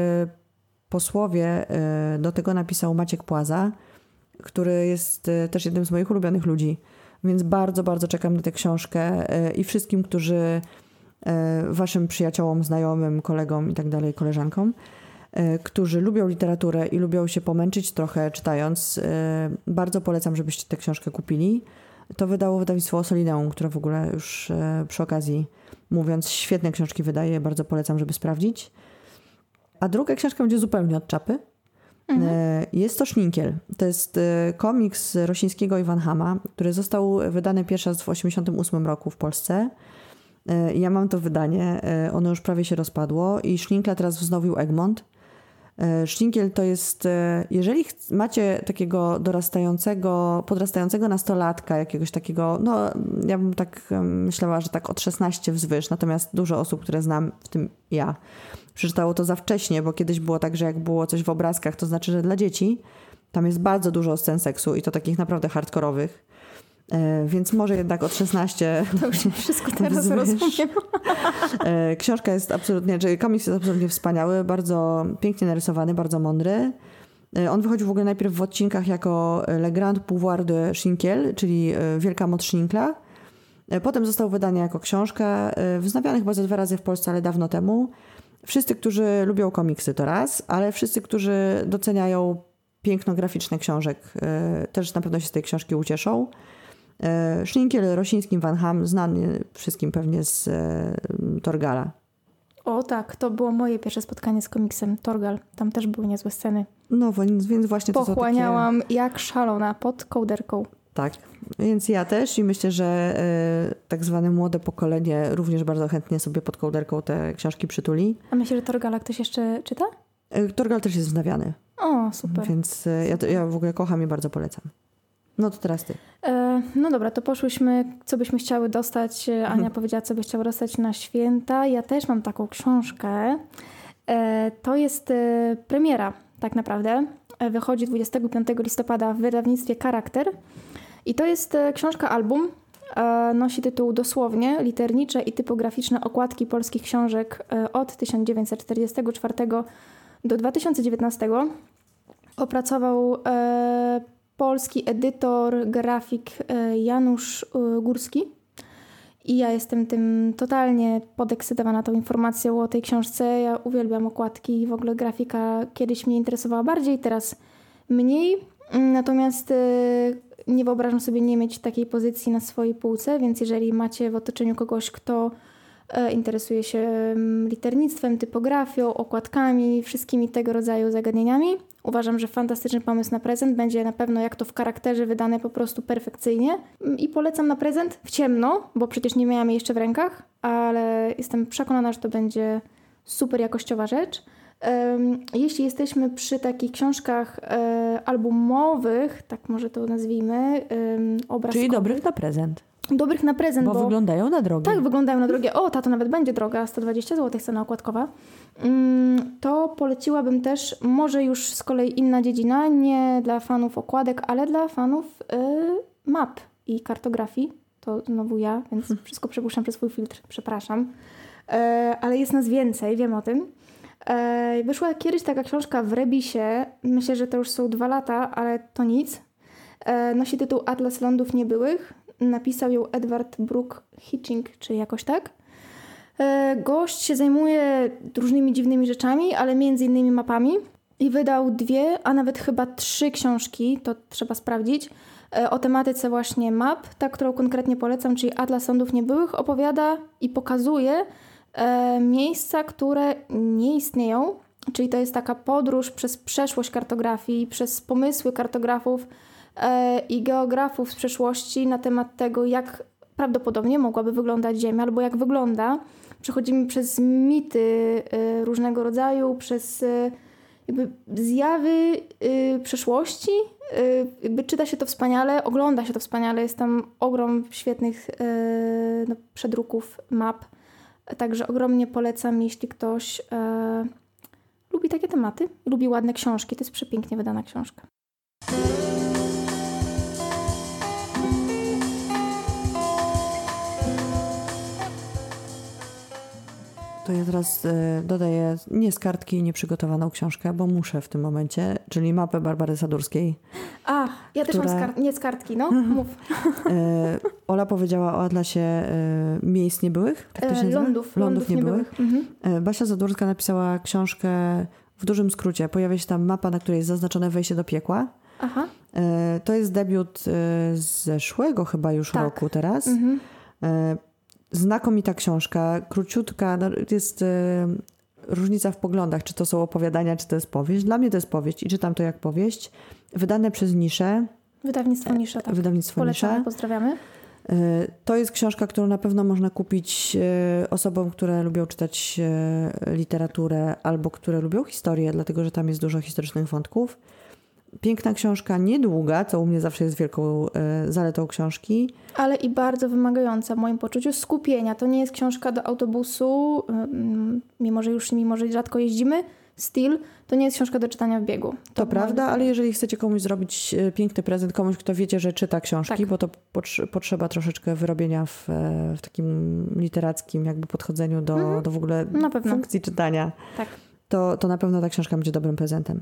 Speaker 1: posłowie do tego napisał Maciek Płaza, który jest też jednym z moich ulubionych ludzi, więc bardzo, bardzo czekam na tę książkę i wszystkim, którzy waszym przyjaciołom, znajomym, kolegom i tak dalej, koleżankom, którzy lubią literaturę i lubią się pomęczyć trochę czytając, bardzo polecam, żebyście tę książkę kupili. To wydało wydawnictwo Ossolineum, które w ogóle już przy okazji mówiąc, świetne książki wydaje, bardzo polecam, żeby sprawdzić. A druga książka będzie zupełnie od czapy. Mhm. Jest to Szninkiel. To jest komiks Rosińskiego i Van Hama, który został wydany pierwszy raz w osiemdziesiątym ósmym roku w Polsce. Ja mam to wydanie, ono już prawie się rozpadło i Szninkla teraz wznowił Egmont. Szninkiel to jest, jeżeli macie takiego dorastającego, podrastającego nastolatka, jakiegoś takiego, no ja bym tak myślała, że tak od szesnastu wzwyż, natomiast dużo osób, które znam, w tym ja, przeczytało to za wcześnie, bo kiedyś było tak, że jak było coś w obrazkach, to znaczy, że dla dzieci, tam jest bardzo dużo scen seksu i to takich naprawdę hardkorowych. Więc może jednak od szesnastu...
Speaker 2: To już wszystko teraz rozumiem.
Speaker 1: Książka jest absolutnie, czyli komiks jest absolutnie wspaniały, bardzo pięknie narysowany, bardzo mądry. On wychodził w ogóle najpierw w odcinkach jako Le Grand Pouvoir de Szninkiel, czyli Wielka Moc Szninkla. Potem został wydany jako książka, wznawiany chyba ze dwa razy w Polsce, ale dawno temu. Wszyscy, którzy lubią komiksy, to raz, ale wszyscy, którzy doceniają piękno graficzne książek, też na pewno się z tej książki ucieszą. Szninkiel, Rosiński, Van Ham, znany wszystkim pewnie z e, Torgala.
Speaker 2: O tak, to było moje pierwsze spotkanie z komiksem Torgal. Tam też były niezłe sceny.
Speaker 1: No więc, więc właśnie to są takie...
Speaker 2: Pochłaniałam jak szalona pod kołderką.
Speaker 1: Tak, więc ja też i myślę, że e, tak zwane młode pokolenie również bardzo chętnie sobie pod kołderką te książki przytuli.
Speaker 2: A myślisz, że Torgala ktoś jeszcze czyta?
Speaker 1: E, Torgal też jest wznawiany.
Speaker 2: O, super.
Speaker 1: Więc e, ja, to, ja w ogóle kocham i bardzo polecam. No to teraz ty.
Speaker 2: E, no dobra, to poszłyśmy, co byśmy chciały dostać. Ania mhm. powiedziała, co by chciała dostać na święta. Ja też mam taką książkę. E, to jest e, premiera tak naprawdę. E, wychodzi dwudziestego piątego listopada w wydawnictwie Charakter. I to jest e, książka album. E, nosi tytuł dosłownie Liternicze i typograficzne okładki polskich książek e, od tysiąc dziewięćset czterdziestego czwartego do dwa tysiące dziewiętnastego. Opracował e, polski edytor, grafik Janusz Górski. I ja jestem tym totalnie podekscytowana tą informacją o tej książce. Ja uwielbiam okładki i w ogóle grafika kiedyś mnie interesowała bardziej, teraz mniej. Natomiast nie wyobrażam sobie nie mieć takiej pozycji na swojej półce, więc jeżeli macie w otoczeniu kogoś, kto interesuje się liternictwem, typografią, okładkami, wszystkimi tego rodzaju zagadnieniami, uważam, że fantastyczny pomysł na prezent. Będzie na pewno jak to w Charakterze wydane po prostu perfekcyjnie. I polecam na prezent w ciemno, bo przecież nie miałam jej jeszcze w rękach, ale jestem przekonana, że to będzie super jakościowa rzecz. Jeśli jesteśmy przy takich książkach albumowych, tak może to nazwijmy, obrazkowych.
Speaker 1: Czyli dobrych na prezent.
Speaker 2: Dobrych na prezent,
Speaker 1: bo, bo wyglądają na drogie.
Speaker 2: Tak, wyglądają na drogie. O, ta to nawet będzie droga, sto dwadzieścia złotych cena okładkowa. To poleciłabym też, może już z kolei inna dziedzina, nie dla fanów okładek, ale dla fanów y, map i kartografii. To znowu ja, więc hmm. wszystko przepuszczam przez swój filtr, przepraszam. E, ale jest nas więcej, wiem o tym. E, wyszła kiedyś taka książka w Rebisie, myślę, że to już są dwa lata, ale to nic. E, nosi tytuł Atlas Lądów Niebyłych. Napisał ją Edward Brooke Hitching, czy jakoś tak. Gość się zajmuje różnymi dziwnymi rzeczami, ale między innymi mapami i wydał dwie, a nawet chyba trzy książki, to trzeba sprawdzić, o tematyce właśnie map. Ta, którą konkretnie polecam, czyli Atlas Sądów Niebyłych, opowiada i pokazuje e, miejsca, które nie istnieją, czyli to jest taka podróż przez przeszłość kartografii, przez pomysły kartografów e, i geografów z przeszłości na temat tego, jak prawdopodobnie mogłaby wyglądać Ziemia, albo jak wygląda. Przechodzimy przez mity y, różnego rodzaju, przez y, jakby zjawy y, przeszłości. Y, jakby czyta się to wspaniale, ogląda się to wspaniale. Jest tam ogrom świetnych y, no, przedruków, map. Także ogromnie polecam, jeśli ktoś y, lubi takie tematy, lubi ładne książki. To jest przepięknie wydana książka.
Speaker 1: To ja teraz y, dodaję nie z kartki nieprzygotowaną książkę, bo muszę w tym momencie, czyli mapę Barbary Sadurskiej.
Speaker 2: A, ja która... też mam z kart- nie z kartki, no, mów.
Speaker 1: Y, Ola powiedziała o Atlasie y, miejsc niebyłych, tak to się nazywa?
Speaker 2: Lądów,
Speaker 1: Lądów,
Speaker 2: lądów
Speaker 1: niebyłych.
Speaker 2: niebyłych. Mhm.
Speaker 1: Y, Basia Zadurska napisała książkę w dużym skrócie. Pojawia się tam mapa, na której jest zaznaczone wejście do piekła.
Speaker 2: Aha.
Speaker 1: Y, to jest debiut y, z zeszłego chyba już
Speaker 2: tak.
Speaker 1: roku teraz.
Speaker 2: Mhm.
Speaker 1: Y, Znakomita książka, króciutka, no jest y, różnica w poglądach, czy to są opowiadania, czy to jest powieść. Dla mnie to jest powieść i czytam to jak powieść. Wydane przez Niszę.
Speaker 2: Wydawnictwo Nisza, tak.
Speaker 1: Wydawnictwo
Speaker 2: Polecamy,
Speaker 1: Nisza.
Speaker 2: pozdrawiamy.
Speaker 1: Y, to jest książka, którą na pewno można kupić y, osobom, które lubią czytać y, literaturę albo które lubią historię, dlatego że tam jest dużo historycznych wątków. Piękna książka, niedługa, co u mnie zawsze jest wielką y, zaletą książki.
Speaker 2: Ale i bardzo wymagająca w moim poczuciu skupienia. To nie jest książka do autobusu, y, mimo że już mimo że rzadko jeździmy, still, to nie jest książka do czytania w biegu. To,
Speaker 1: to prawda, ale jeżeli chcecie komuś zrobić y, piękny prezent, komuś, kto wiecie, że czyta książki, tak. bo to pot- potrzeba troszeczkę wyrobienia w, w takim literackim jakby podchodzeniu do, mm-hmm. do w ogóle funkcji czytania,
Speaker 2: tak.
Speaker 1: to, to na pewno ta książka będzie dobrym prezentem.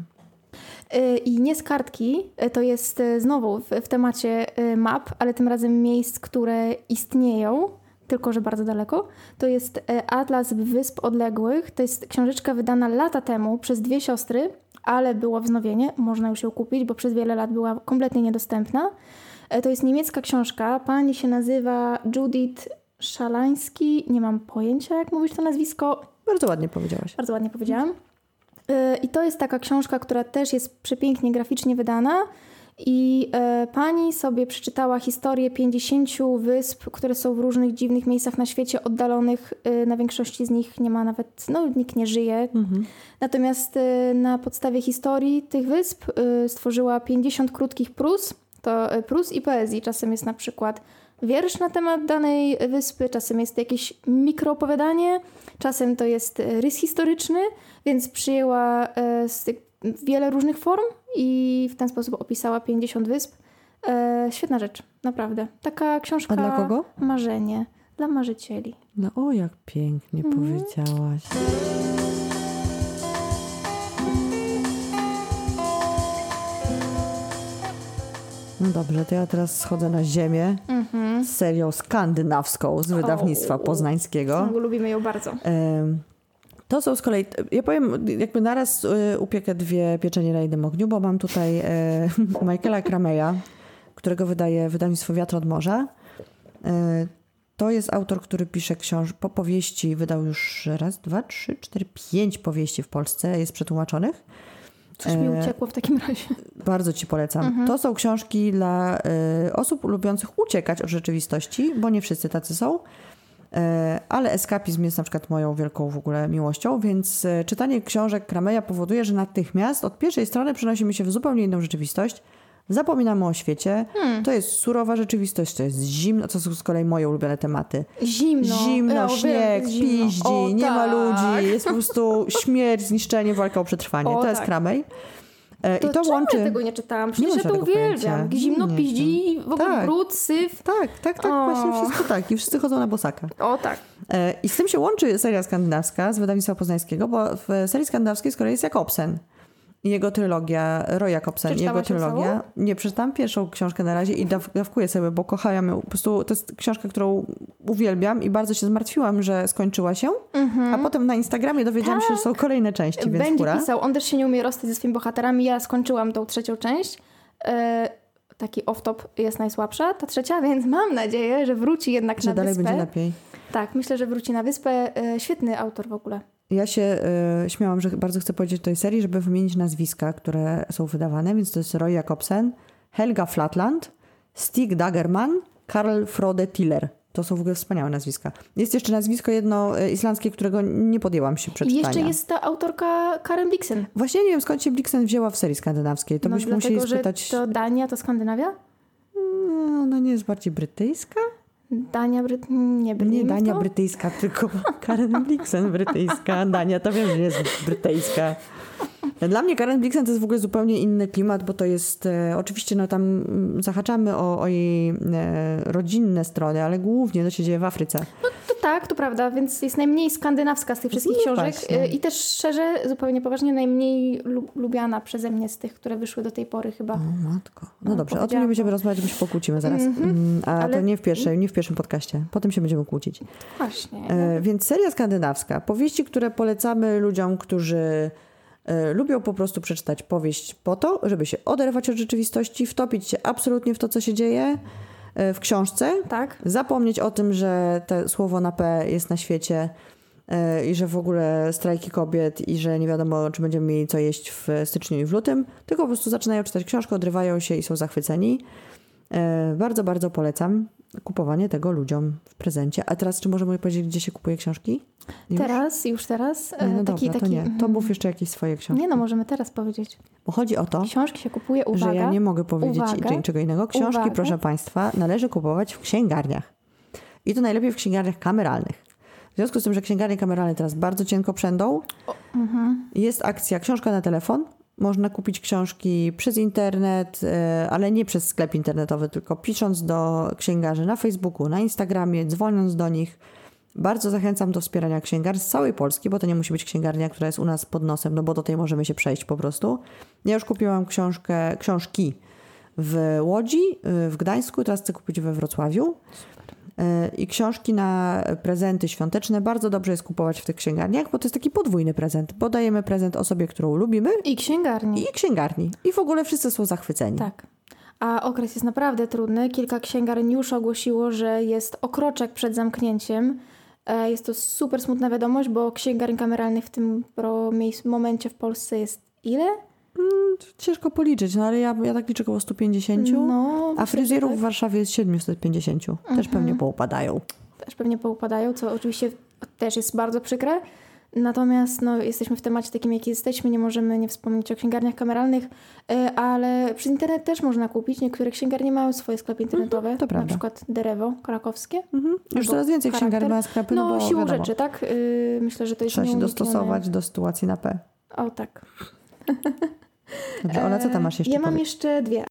Speaker 2: I nie z kartki, to jest znowu w, w temacie map, ale tym razem miejsc, które istnieją, tylko że bardzo daleko. To jest Atlas Wysp Odległych. To jest książeczka wydana lata temu przez dwie siostry, ale było wznowienie, można już ją kupić, bo przez wiele lat była kompletnie niedostępna. To jest niemiecka książka, pani się nazywa Judith Szalański, nie mam pojęcia jak mówić to nazwisko.
Speaker 1: Bardzo ładnie powiedziałaś.
Speaker 2: Bardzo ładnie powiedziałam. I to jest taka książka, która też jest przepięknie graficznie wydana i e, pani sobie przeczytała historię pięćdziesięciu wysp, które są w różnych dziwnych miejscach na świecie, oddalonych. E, na większości z nich nie ma nawet, no nikt nie żyje. Mhm. Natomiast e, na podstawie historii tych wysp e, stworzyła pięćdziesiąt krótkich prós, to e, prós i poezji. Czasem jest na przykład wiersz na temat danej wyspy, czasem jest jakieś mikroopowiadanie, czasem to jest rys historyczny, więc przyjęła e, wiele różnych form i w ten sposób opisała pięćdziesiąt wysp. E, świetna rzecz, naprawdę. Taka książka...
Speaker 1: A dla kogo?
Speaker 2: Marzenie. Dla marzycieli.
Speaker 1: No o, jak pięknie mm. powiedziałaś. No dobrze, to ja teraz schodzę na ziemię mm-hmm. z serią skandynawską z wydawnictwa oh. poznańskiego.
Speaker 2: Lubimy ją bardzo.
Speaker 1: To są z kolei, ja powiem, jakby naraz upiekę dwie pieczenie na jednym ogniu, bo mam tutaj Michaela Krameya, którego wydaje wydawnictwo Wiatr od Morza. To jest autor, który pisze książ- po powieści, wydał już raz, dwa, trzy, cztery, pięć powieści w Polsce, jest przetłumaczonych.
Speaker 2: Coś mi uciekło w takim razie.
Speaker 1: Bardzo ci polecam. Mhm. To są książki dla y, osób lubiących uciekać od rzeczywistości, bo nie wszyscy tacy są, y, ale eskapizm jest na przykład moją wielką w ogóle miłością, więc y, czytanie książek Krameya powoduje, że natychmiast od pierwszej strony przenosimy się w zupełnie inną rzeczywistość. Zapominamy o świecie. Hmm. To jest surowa rzeczywistość, to jest zimno, to są z kolei moje ulubione tematy.
Speaker 2: Zimno.
Speaker 1: Zimno,
Speaker 2: ja,
Speaker 1: śnieg, zimno. piździ, o, nie tak. ma ludzi. Jest po prostu śmierć, zniszczenie, walka o przetrwanie. O, to tak. jest Kramej.
Speaker 2: E, to I to łączy... ja tego nie czytałam? Przecież ja to uwielbiam. Zimno, nie, piździ, w ogóle tak. brud, syf.
Speaker 1: Tak, tak, tak. O. Właśnie wszystko tak. I wszyscy chodzą na bosaka.
Speaker 2: O tak.
Speaker 1: E, I z tym się łączy seria skandynawska z wydawnictwa poznańskiego, bo w serii skandynawskiej z kolei jest Jakobsen. Jego trylogia, Roy Jacobsen, jego trylogia. Ją? Nie, przeczytałam pierwszą książkę na razie i daw, dawkuję sobie, bo kochałam ją. Po prostu to jest książka, którą uwielbiam i bardzo się zmartwiłam, że skończyła się. Mm-hmm. A potem na Instagramie dowiedziałam tak. się, że są kolejne części, więc
Speaker 2: Będzie
Speaker 1: hura.
Speaker 2: pisał. On też się nie umie rozstać ze swoimi bohaterami. Ja skończyłam tą trzecią część. Yy, taki off-top jest najsłabsza, ta trzecia, więc mam nadzieję, że wróci jednak
Speaker 1: że
Speaker 2: na
Speaker 1: dalej
Speaker 2: wyspę.
Speaker 1: będzie lepiej.
Speaker 2: Tak, myślę, że wróci na wyspę. Yy, świetny autor w ogóle.
Speaker 1: Ja się y, śmiałam, że bardzo chcę powiedzieć o tej serii, żeby wymienić nazwiska, które są wydawane, więc to jest Roy Jacobsen, Helga Flatland, Stig Dagerman, Karl Frode Tiller. To są w ogóle wspaniałe nazwiska. Jest jeszcze nazwisko jedno y, islandzkie, którego nie podjęłam się przeczytania.
Speaker 2: I jeszcze jest ta autorka Karen Blixen.
Speaker 1: Właśnie nie wiem, skąd się Blixen wzięła w serii skandynawskiej. To
Speaker 2: no
Speaker 1: byśmy
Speaker 2: dlatego,
Speaker 1: musieli spytać...
Speaker 2: że to Dania, to Skandynawia?
Speaker 1: No, ona nie jest bardziej brytyjska?
Speaker 2: Dania, Bryt... nie Brytyjska.
Speaker 1: Nie Dania brytyjska, tylko Karen Blixen brytyjska. Dania to wiem, że nie jest brytyjska. Dla mnie Karen Blixen to jest w ogóle zupełnie inny klimat, bo to jest, e, oczywiście no tam zahaczamy o, o jej e, rodzinne strony, ale głównie to się dzieje w Afryce.
Speaker 2: No to tak, to prawda, więc jest najmniej skandynawska z tych wszystkich no, książek właśnie. I też szczerze, zupełnie poważnie, najmniej lub, lubiana przeze mnie z tych, które wyszły do tej pory chyba.
Speaker 1: O matko. No, no dobrze, o tym nie będziemy rozmawiać, bo się pokłócimy zaraz. Mm-hmm. A ale... to nie w pierwszej, nie w pierwszym podcaście. Potem się będziemy kłócić.
Speaker 2: Właśnie.
Speaker 1: E, więc seria skandynawska. Powieści, które polecamy ludziom, którzy lubią po prostu przeczytać powieść po to, żeby się oderwać od rzeczywistości, wtopić się absolutnie w to, co się dzieje w książce,
Speaker 2: tak.
Speaker 1: zapomnieć o tym, że to słowo na P jest na świecie i że w ogóle strajki kobiet i że nie wiadomo, czy będziemy mieli co jeść w styczniu i w lutym, tylko po prostu zaczynają czytać książkę, odrywają się i są zachwyceni. Bardzo, bardzo polecam kupowanie tego ludziom w prezencie. A teraz czy możemy powiedzieć, gdzie się kupuje książki? Już?
Speaker 2: Teraz, już teraz.
Speaker 1: Nie, no
Speaker 2: taki,
Speaker 1: dobra,
Speaker 2: taki...
Speaker 1: to nie. To mów jeszcze jakieś swoje książki.
Speaker 2: Nie no, możemy teraz powiedzieć.
Speaker 1: Bo chodzi o to,
Speaker 2: książki się kupuje, uwaga,
Speaker 1: że ja nie mogę powiedzieć
Speaker 2: uwaga,
Speaker 1: niczego innego. Książki, uwaga. Proszę Państwa, należy kupować w księgarniach. I to najlepiej w księgarniach kameralnych. W związku z tym, że księgarnie kameralne teraz bardzo cienko przędą, o, uh-huh. jest akcja książka na telefon. Można kupić książki przez internet, ale nie przez sklep internetowy, tylko pisząc do księgarzy na Facebooku, na Instagramie, dzwoniąc do nich. Bardzo zachęcam do wspierania księgarni z całej Polski, bo to nie musi być księgarnia, która jest u nas pod nosem, no bo do tej możemy się przejść po prostu. Ja już kupiłam książkę, książki w Łodzi, w Gdańsku, teraz chcę kupić we Wrocławiu. I książki na prezenty świąteczne bardzo dobrze jest kupować w tych księgarniach, bo to jest taki podwójny prezent, bo dajemy prezent osobie, którą lubimy.
Speaker 2: I księgarni.
Speaker 1: I księgarni. I w ogóle wszyscy są zachwyceni.
Speaker 2: Tak. A okres jest naprawdę trudny. Kilka księgarni już ogłosiło, że jest okroczek przed zamknięciem. Jest to super smutna wiadomość, bo księgarni kameralnych w tym momencie w Polsce jest ile?
Speaker 1: Hmm, ciężko policzyć, no ale ja, ja tak liczę około sto pięćdziesiąt,
Speaker 2: no,
Speaker 1: a fryzjerów tak. w Warszawie jest siedemset pięćdziesiąt. Mhm. Też pewnie poupadają.
Speaker 2: Też pewnie poupadają, co oczywiście też jest bardzo przykre. Natomiast no, jesteśmy w temacie takim, jaki jesteśmy, nie możemy nie wspomnieć o księgarniach kameralnych, ale przez internet też można kupić. Niektóre księgarnie mają swoje sklepy internetowe,
Speaker 1: mhm, to prawda.
Speaker 2: Na przykład Derewo krakowskie.
Speaker 1: Mhm. Już coraz więcej księgarni ma sklepy.
Speaker 2: No,
Speaker 1: no bo
Speaker 2: siłą
Speaker 1: wiadomo.
Speaker 2: rzeczy, tak? Myślę, że to jest
Speaker 1: Trzeba się
Speaker 2: nieuniknione.
Speaker 1: dostosować do sytuacji na P.
Speaker 2: O tak.
Speaker 1: Dobrze, Ola, co tam masz jeszcze?
Speaker 2: Ja mam
Speaker 1: powiedz?
Speaker 2: jeszcze dwie.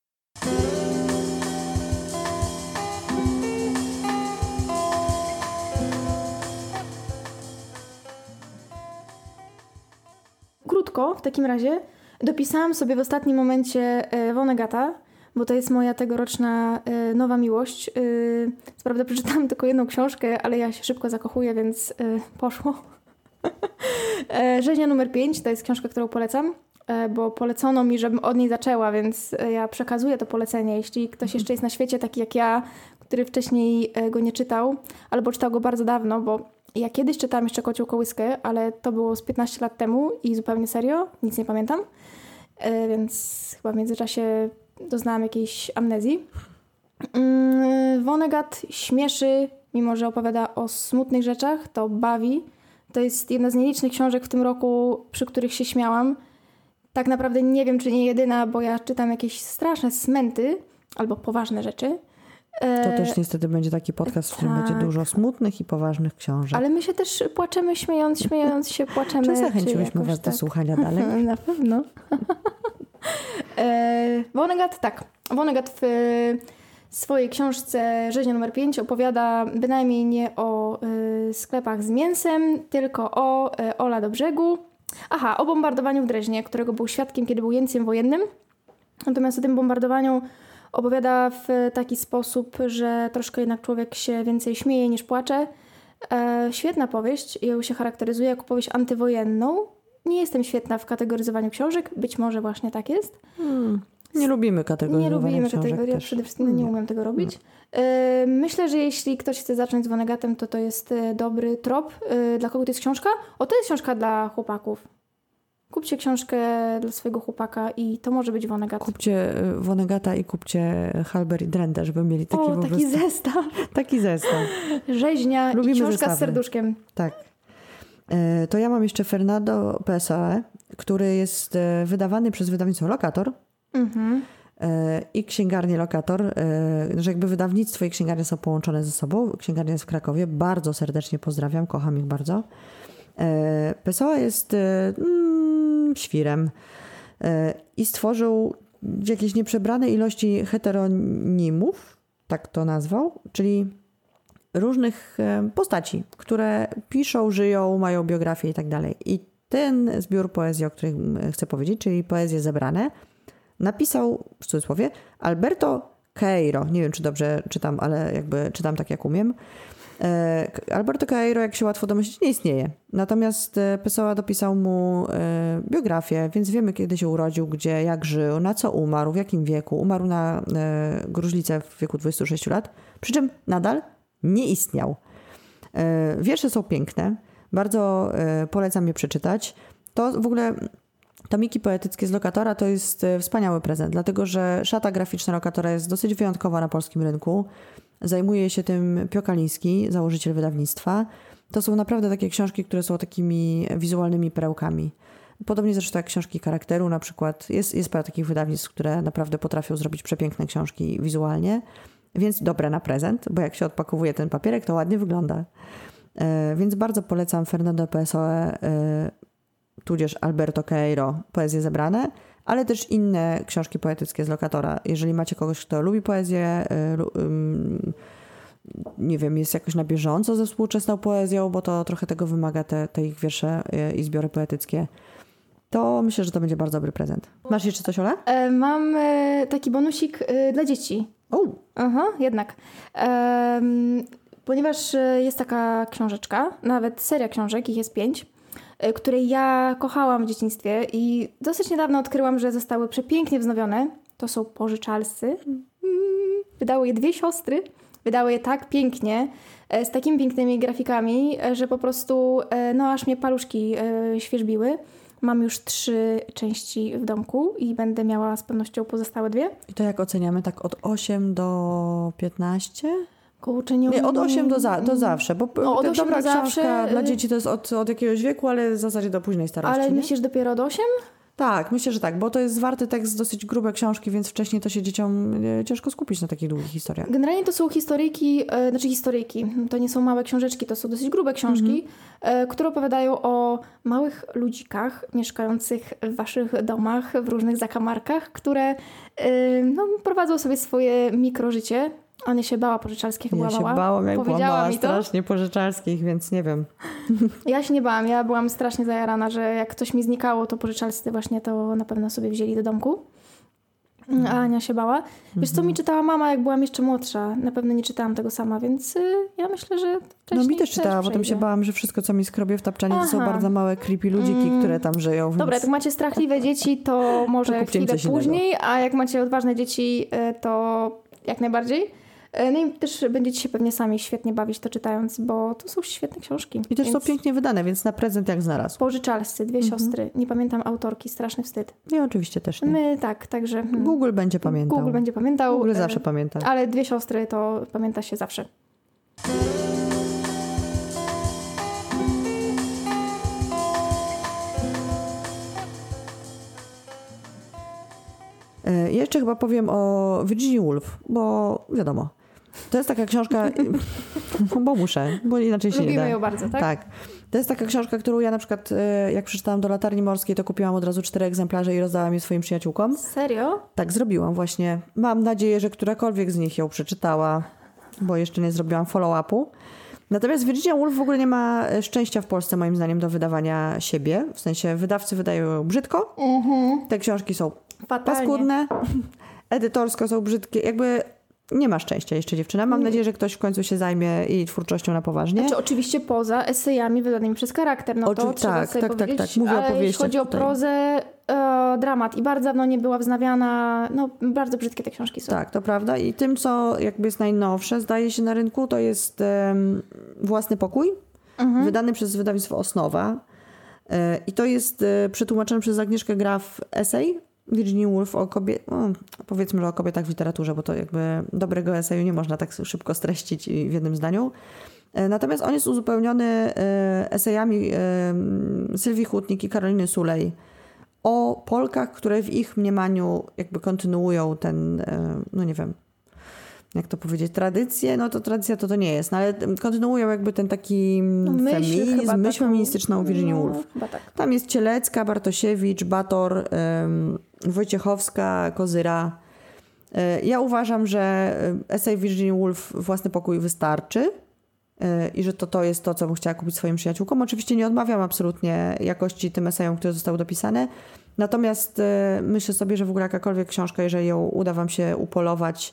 Speaker 2: Krótko, w takim razie, dopisałam sobie w ostatnim momencie Vonnegata, bo to jest moja tegoroczna e, nowa miłość. E, co prawda przeczytałam tylko jedną książkę, ale ja się szybko zakochuję, więc e, poszło. e, Rzeźnia numer pięć to jest książka, którą polecam, e, bo polecono mi, żebym od niej zaczęła, więc e, ja przekazuję to polecenie. Jeśli ktoś jeszcze jest na świecie taki jak ja, który wcześniej e, go nie czytał, albo czytał go bardzo dawno, bo ja kiedyś czytałam jeszcze Kocią Kołyskę, ale to było z piętnaście lat temu i zupełnie serio, nic nie pamiętam, e, więc chyba w międzyczasie doznałam jakiejś amnezji. Yy, Vonnegut śmieszy, mimo że opowiada o smutnych rzeczach, to bawi. To jest jedna z nielicznych książek w tym roku, przy których się śmiałam. Tak naprawdę nie wiem, czy nie jedyna, bo ja czytam jakieś straszne smęty albo poważne rzeczy. Yy,
Speaker 1: to też niestety będzie taki podcast, w którym tak. będzie dużo smutnych i poważnych książek.
Speaker 2: Ale my się też płaczemy, śmiejąc, śmiejąc się, płaczemy.
Speaker 1: Czy zachęciłyśmy was
Speaker 2: tak.
Speaker 1: do słuchania dalej?
Speaker 2: Na pewno. E, Vonnegut, tak. Vonnegut w swojej książce Rzeźnia numer pięć opowiada bynajmniej nie o y, sklepach z mięsem, tylko o y, Ola do brzegu, Aha, o bombardowaniu w Dreźnie, którego był świadkiem, kiedy był jeńcem wojennym. Natomiast o tym bombardowaniu opowiada w taki sposób, że troszkę jednak człowiek się więcej śmieje niż płacze. E, świetna powieść, ją się charakteryzuje jako powieść antywojenną. Nie jestem świetna w kategoryzowaniu książek, być może właśnie tak jest.
Speaker 1: Hmm. Nie lubimy kategoryzowania
Speaker 2: Nie lubimy
Speaker 1: książek
Speaker 2: kategorii,
Speaker 1: też.
Speaker 2: przede wszystkim nie umiem tego robić. E, myślę, że jeśli ktoś chce zacząć z Vonnegutem, to to jest dobry trop. E, dla kogo to jest książka? O, to jest książka dla chłopaków. Kupcie książkę dla swojego chłopaka i to może być Vonnegut.
Speaker 1: Kupcie Vonnegutta i kupcie Halber i Drenthe, żeby mieli taki
Speaker 2: o,
Speaker 1: po
Speaker 2: taki
Speaker 1: prostu...
Speaker 2: zestaw.
Speaker 1: Taki zestaw.
Speaker 2: Rzeźnia
Speaker 1: Lubimy
Speaker 2: i książka
Speaker 1: zestawy.
Speaker 2: z serduszkiem.
Speaker 1: Tak. To ja mam jeszcze Fernando Pessoa, który jest wydawany przez wydawnictwo Lokator
Speaker 2: Mhm.
Speaker 1: i księgarnię Lokator, że jakby wydawnictwo i księgarnia są połączone ze sobą. Księgarnia jest w Krakowie. Bardzo serdecznie pozdrawiam, kocham ich bardzo. Pessoa jest mm, świrem i stworzył jakieś nieprzebrane ilości heteronimów, tak to nazwał, czyli różnych postaci, które piszą, żyją, mają biografię i tak dalej. I ten zbiór poezji, o którym chcę powiedzieć, czyli poezje zebrane, napisał, w cudzysłowie, Alberto Queiro. Nie wiem, czy dobrze czytam, ale jakby czytam tak, jak umiem. Alberto Queiro, jak się łatwo domyślić, nie istnieje. Natomiast Pessoa dopisał mu biografię, więc wiemy, kiedy się urodził, gdzie, jak żył, na co umarł, w jakim wieku. Umarł na gruźlicę w wieku dwudziestu sześciu lat, przy czym nadal nie istniał. Wiersze są piękne, bardzo polecam je przeczytać. To w ogóle tomiki poetyckie z Lokatora to jest wspaniały prezent, dlatego że szata graficzna Lokatora jest dosyć wyjątkowa na polskim rynku. Zajmuje się tym Pio Kaliński, założyciel wydawnictwa. To są naprawdę takie książki, które są takimi wizualnymi perełkami. Podobnie zresztą jak książki charakteru na przykład. Jest, jest parę takich wydawnictw, które naprawdę potrafią zrobić przepiękne książki wizualnie. Więc dobre na prezent, bo jak się odpakowuje ten papierek, to ładnie wygląda. E, więc bardzo polecam Fernando Pessoa, e, tudzież Alberto Queiro, poezje zebrane, ale też inne książki poetyckie z Lokatora. Jeżeli macie kogoś, kto lubi poezję, e, um, nie wiem, jest jakoś na bieżąco ze współczesną poezją, bo to trochę tego wymaga te, te ich wiersze e, i zbiory poetyckie, to myślę, że to będzie bardzo dobry prezent. Masz jeszcze coś, Ola?
Speaker 2: E, mam e, taki bonusik e, dla dzieci.
Speaker 1: O!
Speaker 2: Aha, jednak. E, ponieważ jest taka książeczka, nawet seria książek, ich jest pięć, e, której ja kochałam w dzieciństwie i dosyć niedawno odkryłam, że zostały przepięknie wznowione. To są pożyczalscy. Mm, wydały je dwie siostry. Wydały je tak pięknie, e, z takimi pięknymi grafikami, e, że po prostu e, no aż mnie paluszki e, świerzbiły. Mam już trzy części w domku i będę miała z pewnością pozostałe dwie.
Speaker 1: I to jak oceniamy? Tak od osiem do piętnastu?
Speaker 2: Kurczę, nie,
Speaker 1: nie, od osiem do, za, do zawsze, bo
Speaker 2: no, od
Speaker 1: dobra
Speaker 2: do
Speaker 1: książka
Speaker 2: zawsze,
Speaker 1: dla dzieci to jest od, od jakiegoś wieku, ale w zasadzie do późnej starości.
Speaker 2: Ale
Speaker 1: nie?
Speaker 2: myślisz dopiero od osiem?
Speaker 1: Tak, myślę, że tak, bo to jest zwarty tekst, dosyć grube książki, więc wcześniej to się dzieciom ciężko skupić na takich długich historiach.
Speaker 2: Generalnie to są historyjki, e, znaczy historyjki, to nie są małe książeczki, to są dosyć grube książki, mm-hmm. e, które opowiadają o małych ludzikach mieszkających w waszych domach, w różnych zakamarkach, które e, no, prowadzą sobie swoje mikrożycie. Ona się bała pożyczalskich, jak
Speaker 1: ja
Speaker 2: była mała.
Speaker 1: Ja się bałam, jak byłam mała,
Speaker 2: mi to.
Speaker 1: strasznie pożyczalskich, więc nie wiem.
Speaker 2: Ja się nie bałam, ja byłam strasznie zajarana, że jak coś mi znikało, to pożyczalscy właśnie to na pewno sobie wzięli do domku. A Ania się bała. Wiesz, co mi czytała mama, jak byłam jeszcze młodsza. Na pewno nie czytałam tego sama, więc y, ja myślę, że
Speaker 1: No mi też czytała, potem się bałam, że wszystko, co mi skrobie w tapczanie, to są bardzo małe, creepy ludziki, mm. które tam żyją. Więc...
Speaker 2: Dobra, jak macie strachliwe dzieci, to może to chwilę później, innego. A jak macie odważne dzieci, to jak najbardziej. No i też będziecie się pewnie sami świetnie bawić to czytając, bo to są świetne książki.
Speaker 1: I też
Speaker 2: więc...
Speaker 1: są pięknie wydane, więc na prezent jak znalazł.
Speaker 2: Pożyczalscy, dwie mhm. siostry. Nie pamiętam autorki, straszny wstyd.
Speaker 1: Nie, oczywiście też nie.
Speaker 2: My tak, także...
Speaker 1: Google będzie pamiętał.
Speaker 2: Google będzie pamiętał.
Speaker 1: Google zawsze pamięta.
Speaker 2: Ale dwie siostry to pamięta się zawsze.
Speaker 1: Ja jeszcze chyba powiem o Virginia Woolf, bo wiadomo, to jest taka książka, bo muszę, bo inaczej się
Speaker 2: Lubimy
Speaker 1: nie da.
Speaker 2: ją bardzo, tak?
Speaker 1: Tak. To jest taka książka, którą ja na przykład, jak przeczytałam do Latarni Morskiej, to kupiłam od razu cztery egzemplarze i rozdałam je swoim przyjaciółkom.
Speaker 2: Serio?
Speaker 1: Tak, zrobiłam właśnie. Mam nadzieję, że którakolwiek z nich ją przeczytała, bo jeszcze nie zrobiłam follow-upu. Natomiast Virginia Woolf w ogóle nie ma szczęścia w Polsce, moim zdaniem, do wydawania siebie. W sensie wydawcy wydają ją brzydko. Mhm. Te książki są Fatalnie. paskudne. Edytorsko są brzydkie. Jakby nie ma szczęścia jeszcze dziewczyna. Mam nadzieję, że ktoś w końcu się zajmie jej twórczością na poważnie.
Speaker 2: Znaczy oczywiście poza esejami wydanymi przez charakter. No to Oczy- trzeba
Speaker 1: tak,
Speaker 2: sobie
Speaker 1: tak,
Speaker 2: powiedzieć.
Speaker 1: tak, tak. Mówię
Speaker 2: ale
Speaker 1: o powieściach
Speaker 2: jeśli chodzi
Speaker 1: tutaj.
Speaker 2: o prozę, e, dramat. I bardzo dawno nie była wznawiana. No bardzo brzydkie te książki są.
Speaker 1: Tak, to prawda. I tym, co jakby jest najnowsze, zdaje się na rynku, to jest um, Własny pokój. Mhm. Wydany przez wydawnictwo Osnowa. E, I to jest e, przetłumaczony przez Agnieszkę Graf esej Virginia Woolf o kobietach, no, powiedzmy, że o kobietach w literaturze, bo to jakby dobrego eseju nie można tak szybko streścić w jednym zdaniu. Natomiast on jest uzupełniony esejami Sylwii Hutnik i Karoliny Sulej o Polkach, które w ich mniemaniu jakby kontynuują ten, no nie wiem, jak to powiedzieć, tradycję, no to tradycja to to nie jest, no ale kontynuują jakby ten taki myśl, feminizm, myśl taką, feministyczną Virginia Woolf. No, tak. Tam jest Cielecka, Bartosiewicz, Bator, um, Wojciechowska, Kozyra. Ja uważam, że esej Virginia Woolf Własny pokój wystarczy i że to, to jest to, co bym chciała kupić swoim przyjaciółkom. Oczywiście nie odmawiam absolutnie jakości tym esejom, które zostały dopisane. Natomiast myślę sobie, że w ogóle jakakolwiek książka, jeżeli ją uda wam się upolować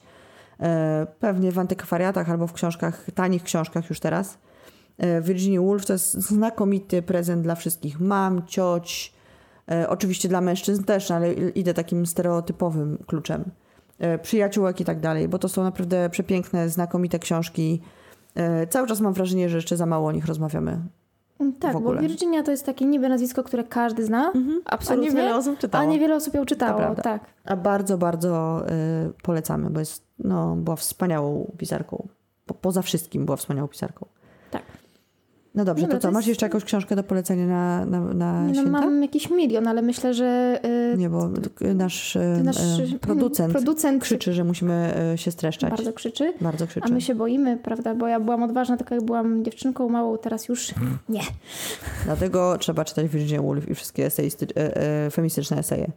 Speaker 1: pewnie w antykwariatach albo w książkach, tanich książkach już teraz, Virginia Woolf to jest znakomity prezent dla wszystkich mam, cioć, oczywiście dla mężczyzn też, ale idę takim stereotypowym kluczem. Przyjaciółek i tak dalej, bo to są naprawdę przepiękne, znakomite książki. Cały czas mam wrażenie, że jeszcze za mało o nich rozmawiamy.
Speaker 2: Tak, bo Virginia to jest takie niby nazwisko, które każdy zna, mhm. absolutnie. A niewiele osób czytało. A niewiele osób ją czytało, tak.
Speaker 1: A bardzo, bardzo y, polecamy, bo jest, no, była wspaniałą pisarką. Po, poza wszystkim była wspaniałą pisarką.
Speaker 2: Tak.
Speaker 1: No dobrze, Dobra, to co? To jest... Masz jeszcze jakąś książkę do polecenia na, na, na
Speaker 2: no,
Speaker 1: święta?
Speaker 2: Mam jakiś milion, ale myślę, że... Yy...
Speaker 1: Nie, bo nasz, nasz yy, producent, producent krzyczy, że musimy yy, się streszczać.
Speaker 2: Bardzo krzyczy.
Speaker 1: Bardzo krzyczy.
Speaker 2: A my się boimy, prawda? Bo ja byłam odważna, tylko jak byłam dziewczynką małą, teraz już nie.
Speaker 1: Dlatego trzeba czytać Virginia Woolf i wszystkie eseisty, yy, yy, feministyczne eseje.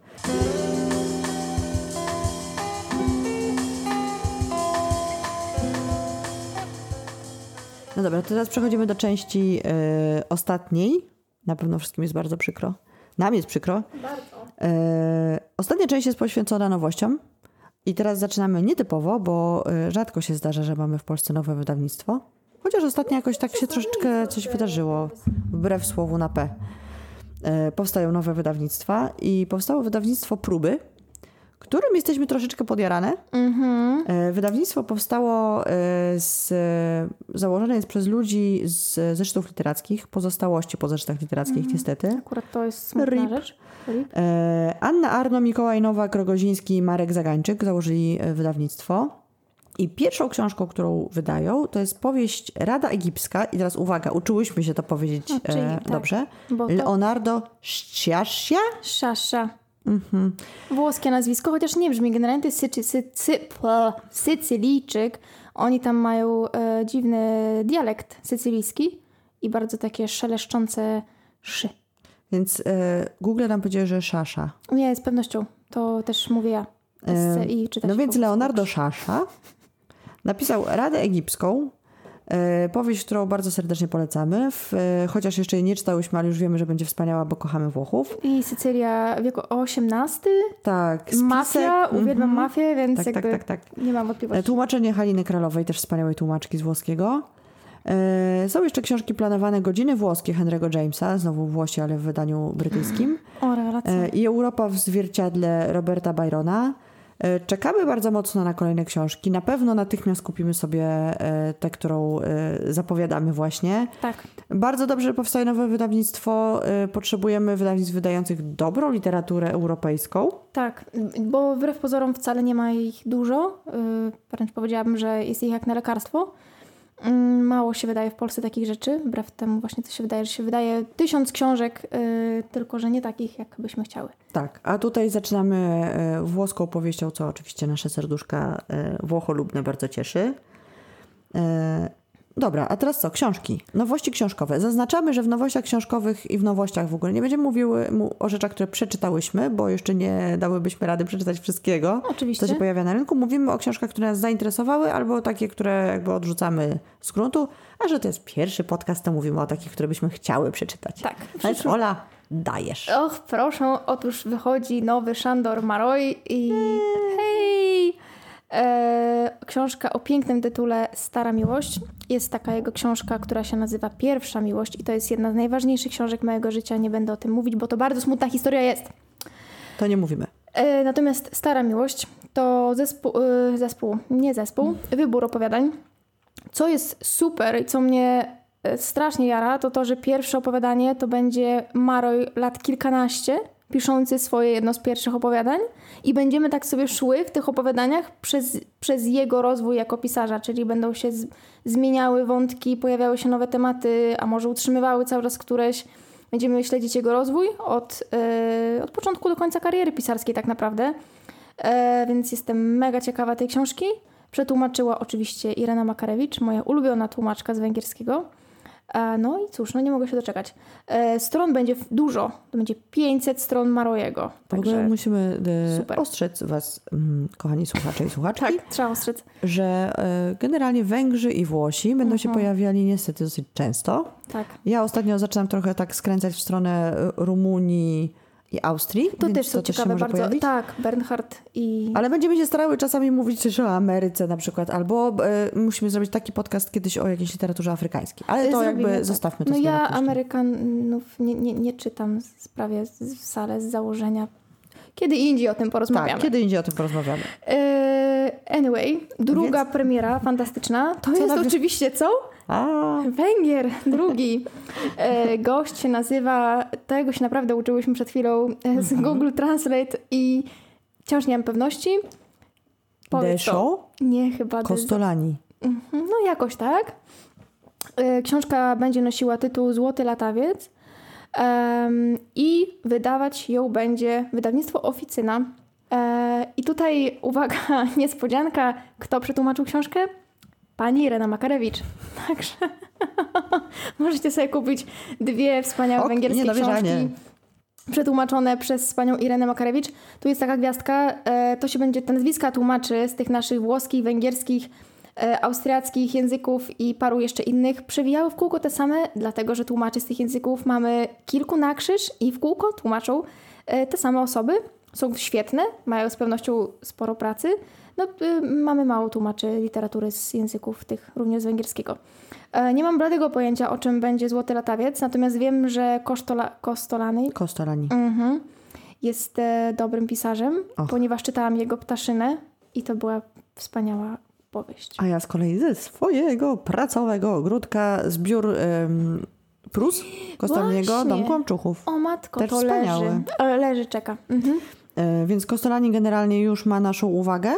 Speaker 1: No dobra, to teraz przechodzimy do części yy, ostatniej. Na pewno wszystkim jest bardzo przykro. Nam jest przykro.
Speaker 2: Bardzo.
Speaker 1: Yy, ostatnia część jest poświęcona nowościom. I teraz zaczynamy nietypowo, bo yy, rzadko się zdarza, że mamy w Polsce nowe wydawnictwo. Chociaż ostatnio jakoś tak się troszeczkę coś wydarzyło. Wbrew słowu na P. Yy, powstają nowe wydawnictwa. I powstało wydawnictwo Próby, którym jesteśmy troszeczkę podjarane. Mm-hmm. Wydawnictwo powstało z, założone jest przez ludzi z zeszytów literackich, pozostałości po zeszytach literackich mm-hmm. niestety.
Speaker 2: Akurat to jest smutna rzecz. Rip.
Speaker 1: Anna Arno, Mikołaj Nowak, Rogoziński i Marek Zagańczyk założyli wydawnictwo. I pierwszą książką, którą wydają, to jest powieść Rada Egipska. I teraz uwaga, uczyłyśmy się to powiedzieć no, czyli, e, tak, dobrze. To... Leonardo Sciascia?
Speaker 2: Sciascia. Mm-hmm. Włoskie nazwisko, chociaż nie brzmi generalnie, to jest Sycy, Sycy, Sycylijczyk. Oni tam mają e, dziwny dialekt sycylijski i bardzo takie szeleszczące szy.
Speaker 1: Więc e, Google nam powiedział, że Szasza.
Speaker 2: Nie, z pewnością. To też mówię ja.
Speaker 1: E, I no więc Leonardo Sciascia napisał Radę Egipską. Powieść, którą bardzo serdecznie polecamy. W, chociaż jeszcze jej nie czytałyśmy, ale już wiemy, że będzie wspaniała, bo kochamy Włochów.
Speaker 2: I Sycylia wieku osiemnastym.
Speaker 1: Tak.
Speaker 2: Spisek. Mafia, uwielbiam mm-hmm. mafię, więc
Speaker 1: tak,
Speaker 2: jakby
Speaker 1: tak, tak, tak.
Speaker 2: nie mam wątpliwości.
Speaker 1: Tłumaczenie Haliny Kralowej, też wspaniałej tłumaczki z włoskiego. Są jeszcze książki planowane Godziny włoskie Henry'ego Jamesa, znowu Włosi, ale w wydaniu brytyjskim.
Speaker 2: O, rewelacja.
Speaker 1: I Europa w zwierciadle Roberta Byrona. Czekamy bardzo mocno na kolejne książki. Na pewno natychmiast kupimy sobie tę, którą zapowiadamy właśnie.
Speaker 2: Tak.
Speaker 1: Bardzo dobrze, że powstaje nowe wydawnictwo. Potrzebujemy wydawnictw wydających dobrą literaturę europejską.
Speaker 2: Tak, bo wbrew pozorom wcale nie ma ich dużo. Wręcz powiedziałabym, że jest ich jak na lekarstwo. Mało się wydaje w Polsce takich rzeczy, wbrew temu właśnie co się wydaje, że się wydaje tysiąc książek, yy, tylko że nie takich, jak byśmy chciały.
Speaker 1: Tak, a tutaj zaczynamy yy, włoską powieścią, co oczywiście nasze serduszka yy, włocholubne bardzo cieszy. Yy, Dobra, a teraz co? Książki. Nowości książkowe. Zaznaczamy, że w nowościach książkowych i w nowościach w ogóle nie będziemy mówiły mu o rzeczach, które przeczytałyśmy, bo jeszcze nie dałybyśmy rady przeczytać wszystkiego,
Speaker 2: Oczywiście.
Speaker 1: co się pojawia na rynku. Mówimy o książkach, które nas zainteresowały, albo takie, które jakby odrzucamy z gruntu, a że to jest pierwszy podcast, to mówimy o takich, które byśmy chciały przeczytać.
Speaker 2: Tak.
Speaker 1: Więc Ola, dajesz.
Speaker 2: Och, proszę, otóż wychodzi nowy Sándor Márai i hej! E, książka o pięknym tytule Stara Miłość. Jest taka jego książka, która się nazywa Pierwsza Miłość i to jest jedna z najważniejszych książek mojego życia. Nie będę o tym mówić, bo to bardzo smutna historia jest.
Speaker 1: To nie mówimy.
Speaker 2: E, natomiast Stara Miłość to zespół, e, zespół, nie zespół, wybór opowiadań. Co jest super i co mnie strasznie jara, to to, że pierwsze opowiadanie to będzie Márai lat kilkanaście, piszący swoje jedno z pierwszych opowiadań i będziemy tak sobie szły w tych opowiadaniach przez, przez jego rozwój jako pisarza, czyli będą się z, zmieniały wątki, pojawiały się nowe tematy, a może utrzymywały cały czas któreś. Będziemy śledzić jego rozwój od, yy, od początku do końca kariery pisarskiej tak naprawdę, yy, więc jestem mega ciekawa tej książki. Przetłumaczyła oczywiście Irena Makarewicz, moja ulubiona tłumaczka z węgierskiego. No i cóż, no nie mogę się doczekać. Stron będzie dużo. To będzie pięćset stron Máraiego.
Speaker 1: W ogóle musimy e, ostrzec was, m, kochani słuchacze i słuchaczki.
Speaker 2: Tak, trzeba ostrzec.
Speaker 1: Że e, generalnie Węgrzy i Włosi będą mhm. się pojawiali niestety dosyć często.
Speaker 2: Tak.
Speaker 1: Ja ostatnio zaczynam trochę tak skręcać w stronę Rumunii i Austrii.
Speaker 2: To też są
Speaker 1: to
Speaker 2: ciekawe
Speaker 1: też
Speaker 2: bardzo.
Speaker 1: Pojawić.
Speaker 2: Tak, Bernhard i...
Speaker 1: Ale będziemy się starały czasami mówić też o Ameryce na przykład, albo e, musimy zrobić taki podcast kiedyś o jakiejś literaturze afrykańskiej. Ale to
Speaker 2: Zrobimy,
Speaker 1: jakby
Speaker 2: tak.
Speaker 1: zostawmy to.
Speaker 2: No ja Amerykanów nie, nie, nie czytam prawie w sale z założenia. Kiedy indziej o tym porozmawiamy.
Speaker 1: Tak, kiedy indziej o tym porozmawiamy.
Speaker 2: E, anyway, druga Więc... premiera fantastyczna to co jest nagle... oczywiście co?
Speaker 1: A.
Speaker 2: Węgier, drugi. E, gość się nazywa, tego się naprawdę uczyłyśmy przed chwilą z mhm. Google Translate i wciąż nie mam pewności.
Speaker 1: Deszo?
Speaker 2: Nie, chyba.
Speaker 1: Kostolani.
Speaker 2: Mhm, no jakoś tak. E, książka będzie nosiła tytuł Złoty Latawiec um, i wydawać ją będzie wydawnictwo Oficyna. E, I tutaj uwaga, niespodzianka, kto przetłumaczył książkę? Pani Irena Makarewicz. Także możecie sobie kupić dwie wspaniałe ok, węgierskie książki przetłumaczone przez panią Irenę Makarewicz. Tu jest taka gwiazdka, e, to się będzie, te nazwiska tłumaczy z tych naszych włoskich, węgierskich, e, austriackich języków i paru jeszcze innych. Przewijały w kółko te same, dlatego że tłumaczy z tych języków mamy kilku na krzyż i w kółko tłumaczą e, te same osoby. Są świetne, mają z pewnością sporo pracy. No, y, mamy mało tłumaczy literatury z języków tych, również z węgierskiego. E, nie mam bladego pojęcia, o czym będzie Złoty Latawiec, natomiast wiem, że Kostola, Kostolany
Speaker 1: Kostolani
Speaker 2: mhm, jest e, dobrym pisarzem,
Speaker 1: Och.
Speaker 2: ponieważ czytałam jego Ptaszynę i to była wspaniała powieść.
Speaker 1: A ja z kolei ze swojego pracowego ogródka zbiór ym, prus Kostolaniego Dom Kłamczuchów.
Speaker 2: O matko,
Speaker 1: też
Speaker 2: to
Speaker 1: wspaniały.
Speaker 2: leży. Leży, czeka. Mhm.
Speaker 1: E, więc Kostolani generalnie już ma naszą uwagę.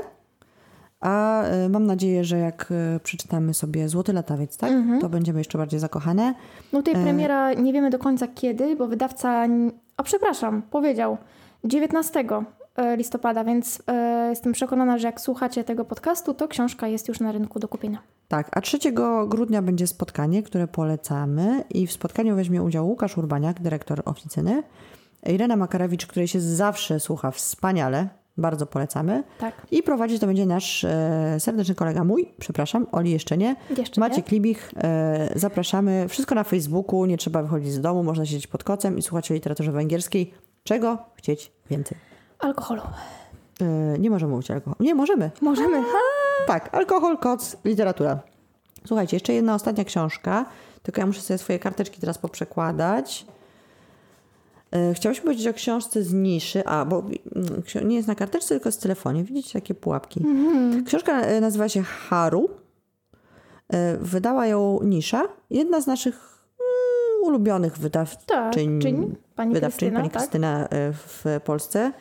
Speaker 1: A y, mam nadzieję, że jak y, przeczytamy sobie Złoty Latawiec, tak? Mm-hmm. To będziemy jeszcze bardziej zakochane.
Speaker 2: No tutaj premiera nie wiemy do końca kiedy, bo wydawca... O, przepraszam, powiedział dziewiętnastego listopada, więc y, jestem przekonana, że jak słuchacie tego podcastu, to książka jest już na rynku do kupienia.
Speaker 1: Tak, a trzeciego grudnia będzie spotkanie, które polecamy i w spotkaniu weźmie udział Łukasz Urbaniak, dyrektor Oficyny, Irena Makarewicz, której się zawsze słucha wspaniale. Bardzo polecamy.
Speaker 2: Tak.
Speaker 1: I prowadzić to będzie nasz e, serdeczny kolega mój, przepraszam, Oli jeszcze nie.
Speaker 2: Jeszcze
Speaker 1: Maciek
Speaker 2: nie.
Speaker 1: Libich. E, zapraszamy. Wszystko na Facebooku, nie trzeba wychodzić z domu, można siedzieć pod kocem i słuchać o literaturze węgierskiej. Czego chcieć więcej?
Speaker 2: Alkoholu.
Speaker 1: E, nie możemy mówić o alkoholu. Nie, możemy.
Speaker 2: Możemy. Ha!
Speaker 1: Tak, alkohol, koc, literatura. Słuchajcie, jeszcze jedna ostatnia książka, tylko ja muszę sobie swoje karteczki teraz poprzekładać. Chciałyśmy powiedzieć o książce z niszy, a bo nie jest na karteczce, tylko jest w telefonie. Widzicie takie pułapki. Mm-hmm. Książka nazywa się Haru. Wydała ją Nisza. Jedna z naszych mm, ulubionych wydawczyń.
Speaker 2: Tak, czyń, pani
Speaker 1: wydawczyń,
Speaker 2: Krystyna,
Speaker 1: pani
Speaker 2: tak?
Speaker 1: Krystyna w Polsce.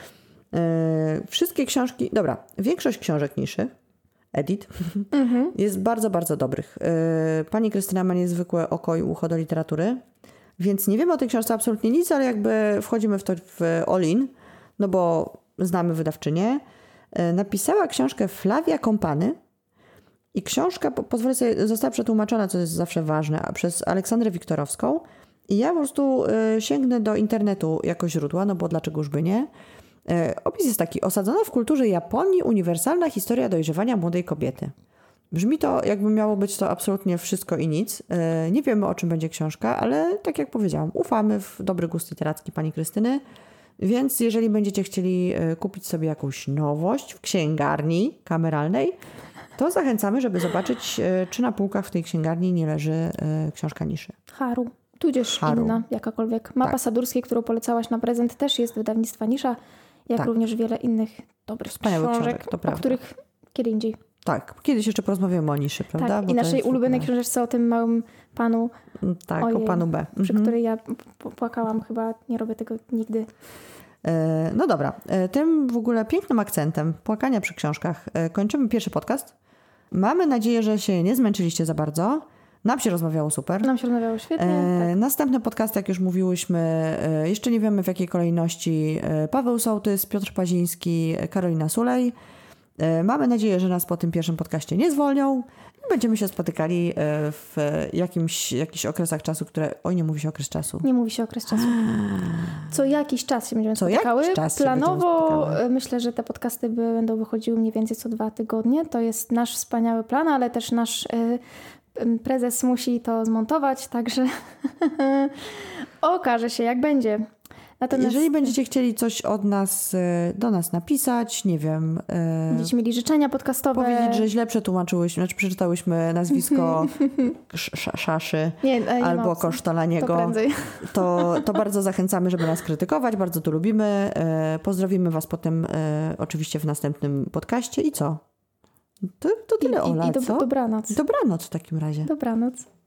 Speaker 1: Wszystkie książki, dobra, większość książek Niszy, Edit, mm-hmm. jest bardzo, bardzo dobrych. Pani Krystyna ma niezwykłe oko i ucho do literatury. Więc nie wiemy o tej książce absolutnie nic, ale jakby wchodzimy w to w all-in, no bo znamy wydawczynię. Napisała książkę Flavia Kompany I książka, pozwolę sobie, została przetłumaczona, co jest zawsze ważne, przez Aleksandrę Wiktorowską. I ja po prostu y, sięgnę do internetu jako źródła, no bo dlaczego już by nie. Y, opis jest taki: osadzona w kulturze Japonii uniwersalna historia dojrzewania młodej kobiety. Brzmi to, jakby miało być to absolutnie wszystko i nic. Y, nie wiemy, o czym będzie książka, ale tak jak powiedziałam, ufamy w dobry gust literacki pani Krystyny. Więc jeżeli będziecie chcieli y, kupić sobie jakąś nowość w księgarni kameralnej, to zachęcamy, żeby zobaczyć, y, czy na półkach w tej księgarni nie leży y, książka Niszy.
Speaker 2: Haru. Tudzież
Speaker 1: Haru.
Speaker 2: inna, jakakolwiek. Mapa
Speaker 1: Tak.
Speaker 2: Sadurskiej, którą polecałaś na prezent, też jest wydawnictwa Nisza, jak
Speaker 1: Tak.
Speaker 2: również wiele innych dobrych
Speaker 1: Wspaniałych
Speaker 2: książek,
Speaker 1: książek, to
Speaker 2: o
Speaker 1: prawda.
Speaker 2: których kiedy indziej.
Speaker 1: Tak, kiedyś jeszcze porozmawiamy o Niszy, prawda?
Speaker 2: Tak,
Speaker 1: Bo
Speaker 2: i
Speaker 1: to
Speaker 2: naszej
Speaker 1: jest w
Speaker 2: ulubionej
Speaker 1: ogóle-
Speaker 2: książeczce o tym małym panu,
Speaker 1: Tak,
Speaker 2: Ojej,
Speaker 1: o panu B.
Speaker 2: przy
Speaker 1: Mhm.
Speaker 2: której ja p- płakałam. Chyba nie robię tego nigdy.
Speaker 1: E, No dobra, e, tym w ogóle pięknym akcentem płakania przy książkach e, kończymy pierwszy podcast. Mamy nadzieję, że się nie zmęczyliście za bardzo. Nam się rozmawiało super.
Speaker 2: Nam się rozmawiało świetnie.
Speaker 1: E,
Speaker 2: tak.
Speaker 1: Następne podcasty, jak już mówiłyśmy, e, jeszcze nie wiemy w jakiej kolejności. e, Paweł Sołtys, Piotr Paziński, e, Karolina Sulej. E, Mamy nadzieję, że nas po tym pierwszym podcaście nie zwolnią i będziemy się spotykali e, w jakimś, jakichś okresach czasu, które... Oj, nie mówi się okres czasu.
Speaker 2: Nie mówi się okres czasu. Co jakiś czas się będziemy
Speaker 1: Co
Speaker 2: spotykały.
Speaker 1: jakiś czas się
Speaker 2: Planowo
Speaker 1: będziemy spotykały.
Speaker 2: e, myślę, że te podcasty by- będą wychodziły mniej więcej co dwa tygodnie. To jest nasz wspaniały plan, ale też nasz e, m, prezes musi to zmontować, także okaże się jak będzie. Natomiast
Speaker 1: Jeżeli będziecie chcieli coś od nas, e, do nas napisać, nie wiem, e,
Speaker 2: będziecie mieli życzenia podcastowe.
Speaker 1: powiedzieć, że źle przetłumaczyłyśmy, znaczy przeczytałyśmy nazwisko Sz- Szaszy
Speaker 2: nie, e, nie ma
Speaker 1: albo
Speaker 2: opcji. To
Speaker 1: Kosztolaniego,
Speaker 2: prędzej.
Speaker 1: to, to bardzo zachęcamy, żeby nas krytykować, bardzo to lubimy. E, Pozdrowimy was potem e, oczywiście w następnym podcaście i co? To, to tyle,
Speaker 2: I,
Speaker 1: Ola,
Speaker 2: i, i do,
Speaker 1: co?
Speaker 2: dobranoc.
Speaker 1: Dobranoc w takim razie.
Speaker 2: Dobranoc.